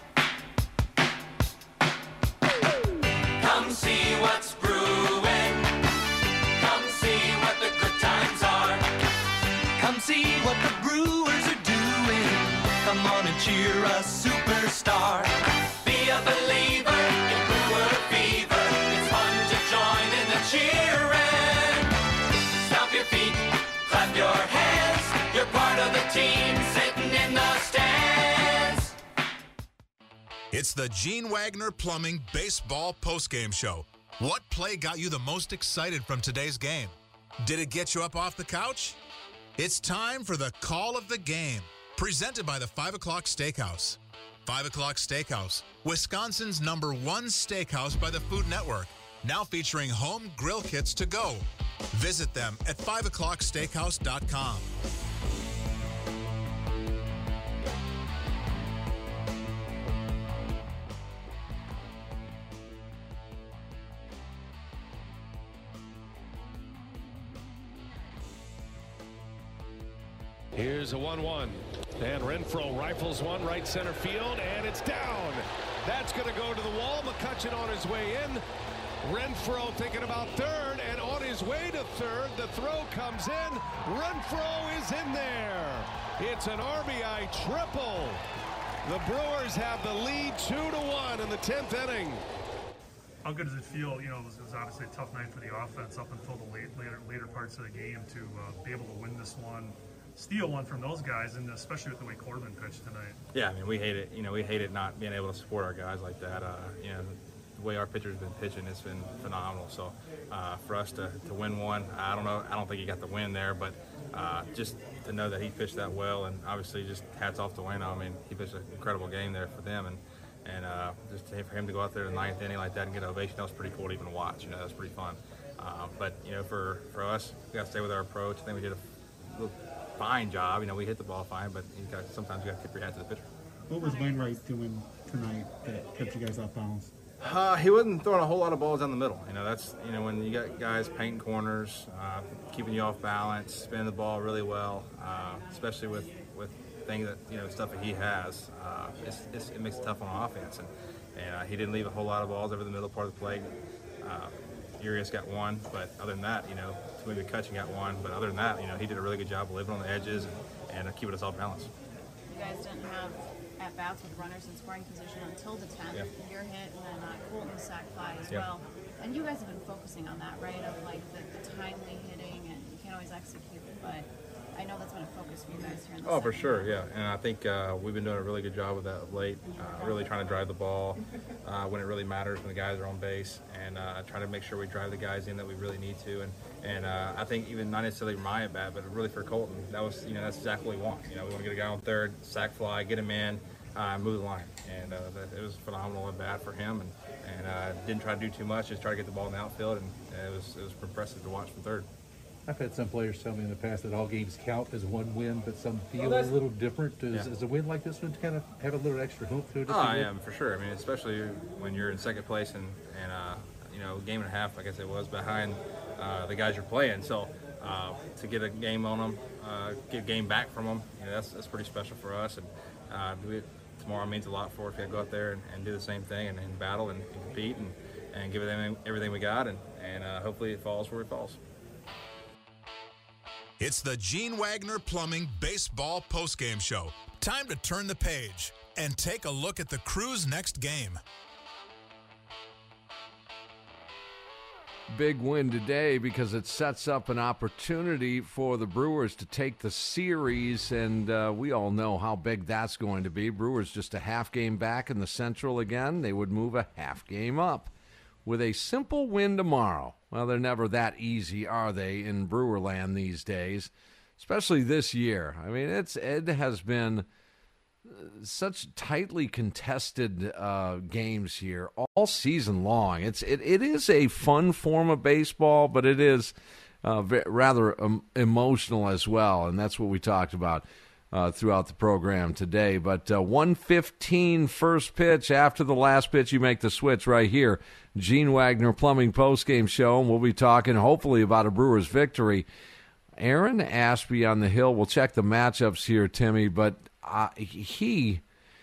Come see what's brewing. Come see what the good times are. Come see what the Brewers are doing. Come on and cheer a superstar. Be a believer in Brewer fever. It's fun to join in the cheering. Stomp your feet, clap your hands. You're part of the team sitting in the stands. It's the Gene Wagner Plumbing Baseball Postgame Show. What play got you the most excited from today's game? Did it get you up off the couch? It's time for the Call of the Game, presented by the five o'clock Steakhouse. five o'clock Steakhouse, Wisconsin's number one steakhouse by the Food Network, now featuring home grill kits to go. Visit them at five o'clock steakhouse dot com. Here's a one one. Dan Renfroe rifles one right center field, and it's down. That's going to go to the wall. McCutchen on his way in. Renfroe thinking about third, and on his way to third, the throw comes in. Renfroe is in there. It's an R B I triple. The Brewers have the lead two to one in the tenth inning. How good does it feel? You know, it was, it was obviously a tough night for the offense up until the late, later, later parts of the game to uh, be able to win this one. steal one from those guys, and especially with the way Corbin pitched tonight. Yeah, I mean, we hate it. You know, we hate it not being able to support our guys like that. Uh, you know, the way our pitcher's been pitching, it's been phenomenal. So uh, for us to, to win one, I don't know. I don't think he got the win there, but uh, just to know that he pitched that well, and obviously just hats off to Wayno. I mean, he pitched an incredible game there for them, and and uh, just to, for him to go out there in the ninth inning like that and get an ovation, that was pretty cool to even watch. You know, that was pretty fun. Uh, but you know, for for us, we got to stay with our approach. I think we did a fine job. You know, we hit the ball fine, but you got sometimes you got to tip your hat to the pitcher. What was Wainwright doing tonight that kept you guys off balance? Uh, he wasn't throwing a whole lot of balls down the middle. You know, that's, you know, when you got guys painting corners, uh, keeping you off balance, spinning the ball really well, uh, especially with, with things that, you know, stuff that he has, uh, it's, it's, it makes it tough on offense. And, and uh, he didn't leave a whole lot of balls over the middle part of the plate. Uh, Urias got one, but other than that, you know, Twin McCutcheon got one, but other than that, you know, he did a really good job of living on the edges and, and uh, keeping us off balance. You guys didn't have at-bats with runners in scoring position until the tenth. Yeah. Your hit and then uh, Colton's sac fly as yeah. well. And you guys have been focusing on that, right, of like the, the timely hitting, and you can't always execute, but I know that's been a focus for you guys here in the Oh, for second sure, half. yeah. And I think uh, we've been doing a really good job with that of late, uh, really trying to drive the ball uh, when it really matters, when the guys are on base, and uh, trying to make sure we drive the guys in that we really need to. And and uh, I think even not necessarily my at bat, but really for Colton, that was, you know, that's exactly what we want. You know, we want to get a guy on third, sac fly, get him in, uh, move the line. And uh, that, it was a phenomenal at bat for him, and and uh, didn't try to do too much, just try to get the ball in the outfield, and it was it was impressive to watch from third. I've had some players tell me in the past that all games count as one win, but some feel Oh, a little different. Does, yeah. does a win like this one kind of have a little extra hoop to it? if Oh, you will? yeah, for sure. I mean, especially when you're in second place and, and uh, you know, game and a half, like I said, was behind uh, the guys you're playing. So uh, to get a game on them, uh, get a game back from them, you know, that's that's pretty special for us. And uh, we, tomorrow means a lot for us. We got to go out there and, and do the same thing and, and battle and, and compete and, and give them everything we got, and, and uh, hopefully it falls where it falls. It's the Gene Wagner Plumbing Baseball Postgame Show. Time to turn the page and take a look at the Crew's next game. Big win today because it sets up an opportunity for the Brewers to take the series, and uh, we all know how big that's going to be. Brewers just a half game back in the Central again. They would move a half game up. With a simple win tomorrow, well, they're never that easy, are they, in Brewerland these days, especially this year. I mean, it's it has been such tightly contested uh, games here all season long. It's it, it is a fun form of baseball, but it is uh, v- rather um, emotional as well, and that's what we talked about uh, throughout the program today. But uh, one fifteen first pitch. After the last pitch, you make the switch right here. Gene Wagner Plumbing postgame show, and we'll be talking hopefully about a Brewers victory. Aaron Ashby on the hill. We'll check the matchups here, Timmy, but uh, he,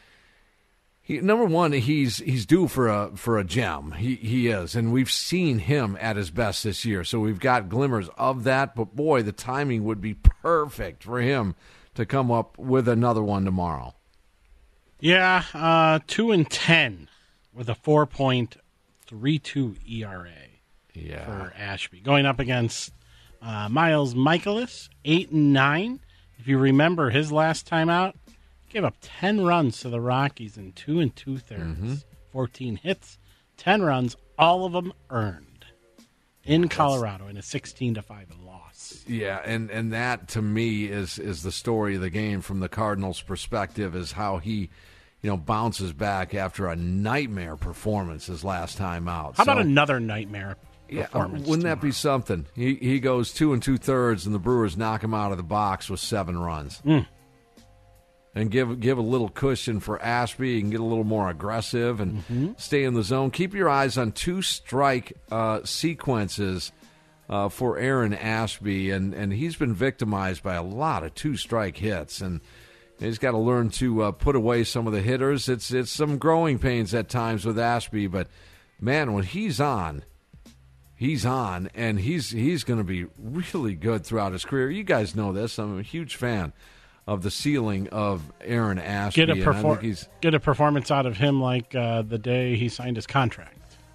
he number one, he's he's due for a for a gem. He he is, and we've seen him at his best this year. So we've got glimmers of that. But boy, the timing would be perfect for him to come up with another one tomorrow. Yeah, uh, two and ten with a four point three two E R A. Yeah. For Ashby, going up against uh, Miles Michaelis, eight and nine. If you remember his last time out, he gave up ten runs to the Rockies in two and two thirds, mm-hmm. fourteen hits, ten runs, all of them earned in yeah, Colorado in a sixteen to five loss. Yeah, and, and that to me is is the story of the game from the Cardinals' perspective, is how he, you know, bounces back after a nightmare performance his last time out. How so, about another nightmare yeah, performance? Wouldn't tomorrow? that be something? He he goes two and two thirds, and the Brewers knock him out of the box with seven runs. Mm. And give give a little cushion for Ashby. You can get a little more aggressive and mm-hmm. stay in the zone. Keep your eyes on two strike uh, sequences uh, for Aaron Ashby, and, and he's been victimized by a lot of two strike hits, and he's got to learn to uh, put away some of the hitters. It's it's some growing pains at times with Ashby, but man, when he's on, he's on, and he's he's going to be really good throughout his career. You guys know this. I'm a huge fan of the ceiling of Aaron Ashby. Get a, and I perfor- think he's, get a performance out of him like uh, the day he signed his contract.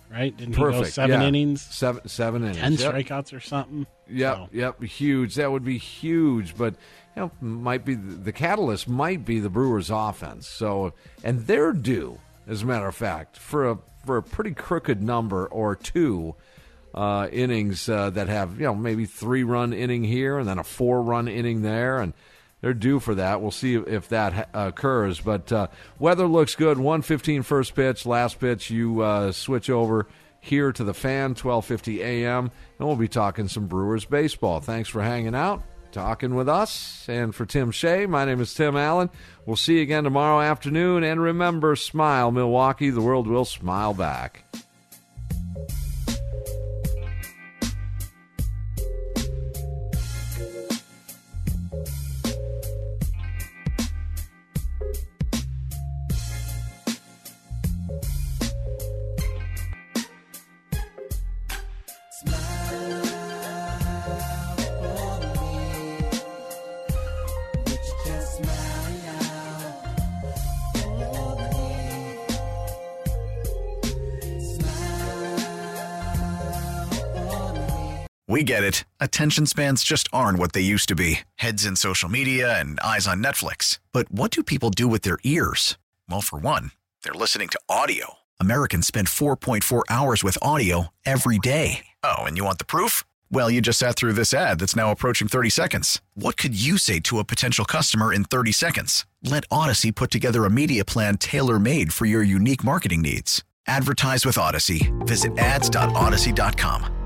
right? Didn't Perfect. he go seven yeah. innings? Seven, seven innings. Ten yep. strikeouts or something? Yep, So. yep, huge. That would be huge, but you know, might be the catalyst might be the Brewers' offense. So, and they're due, as a matter of fact, for a for a pretty crooked number or two uh, innings uh, that have you know maybe three run inning here and then a four run inning there, and they're due for that. We'll see if that ha- occurs. But uh, weather looks good. one fifteen first pitch, last pitch. You uh, switch over here to the Fan, twelve fifty a.m., and we'll be talking some Brewers baseball. Thanks for hanging out, talking with us. And for Tim Shea, my name is Tim Allen. We'll see you again tomorrow afternoon. And remember, smile, Milwaukee. The world will smile back. We get it. Attention spans just aren't what they used to be. Heads in social media and eyes on Netflix. But what do people do with their ears? Well, for one, they're listening to audio. Americans spend four point four hours with audio every day. Oh, and you want the proof? Well, you just sat through this ad that's now approaching thirty seconds. What could you say to a potential customer in thirty seconds? Let Odyssey put together a media plan tailor-made for your unique marketing needs. Advertise with Odyssey. Visit ads dot odyssey dot com.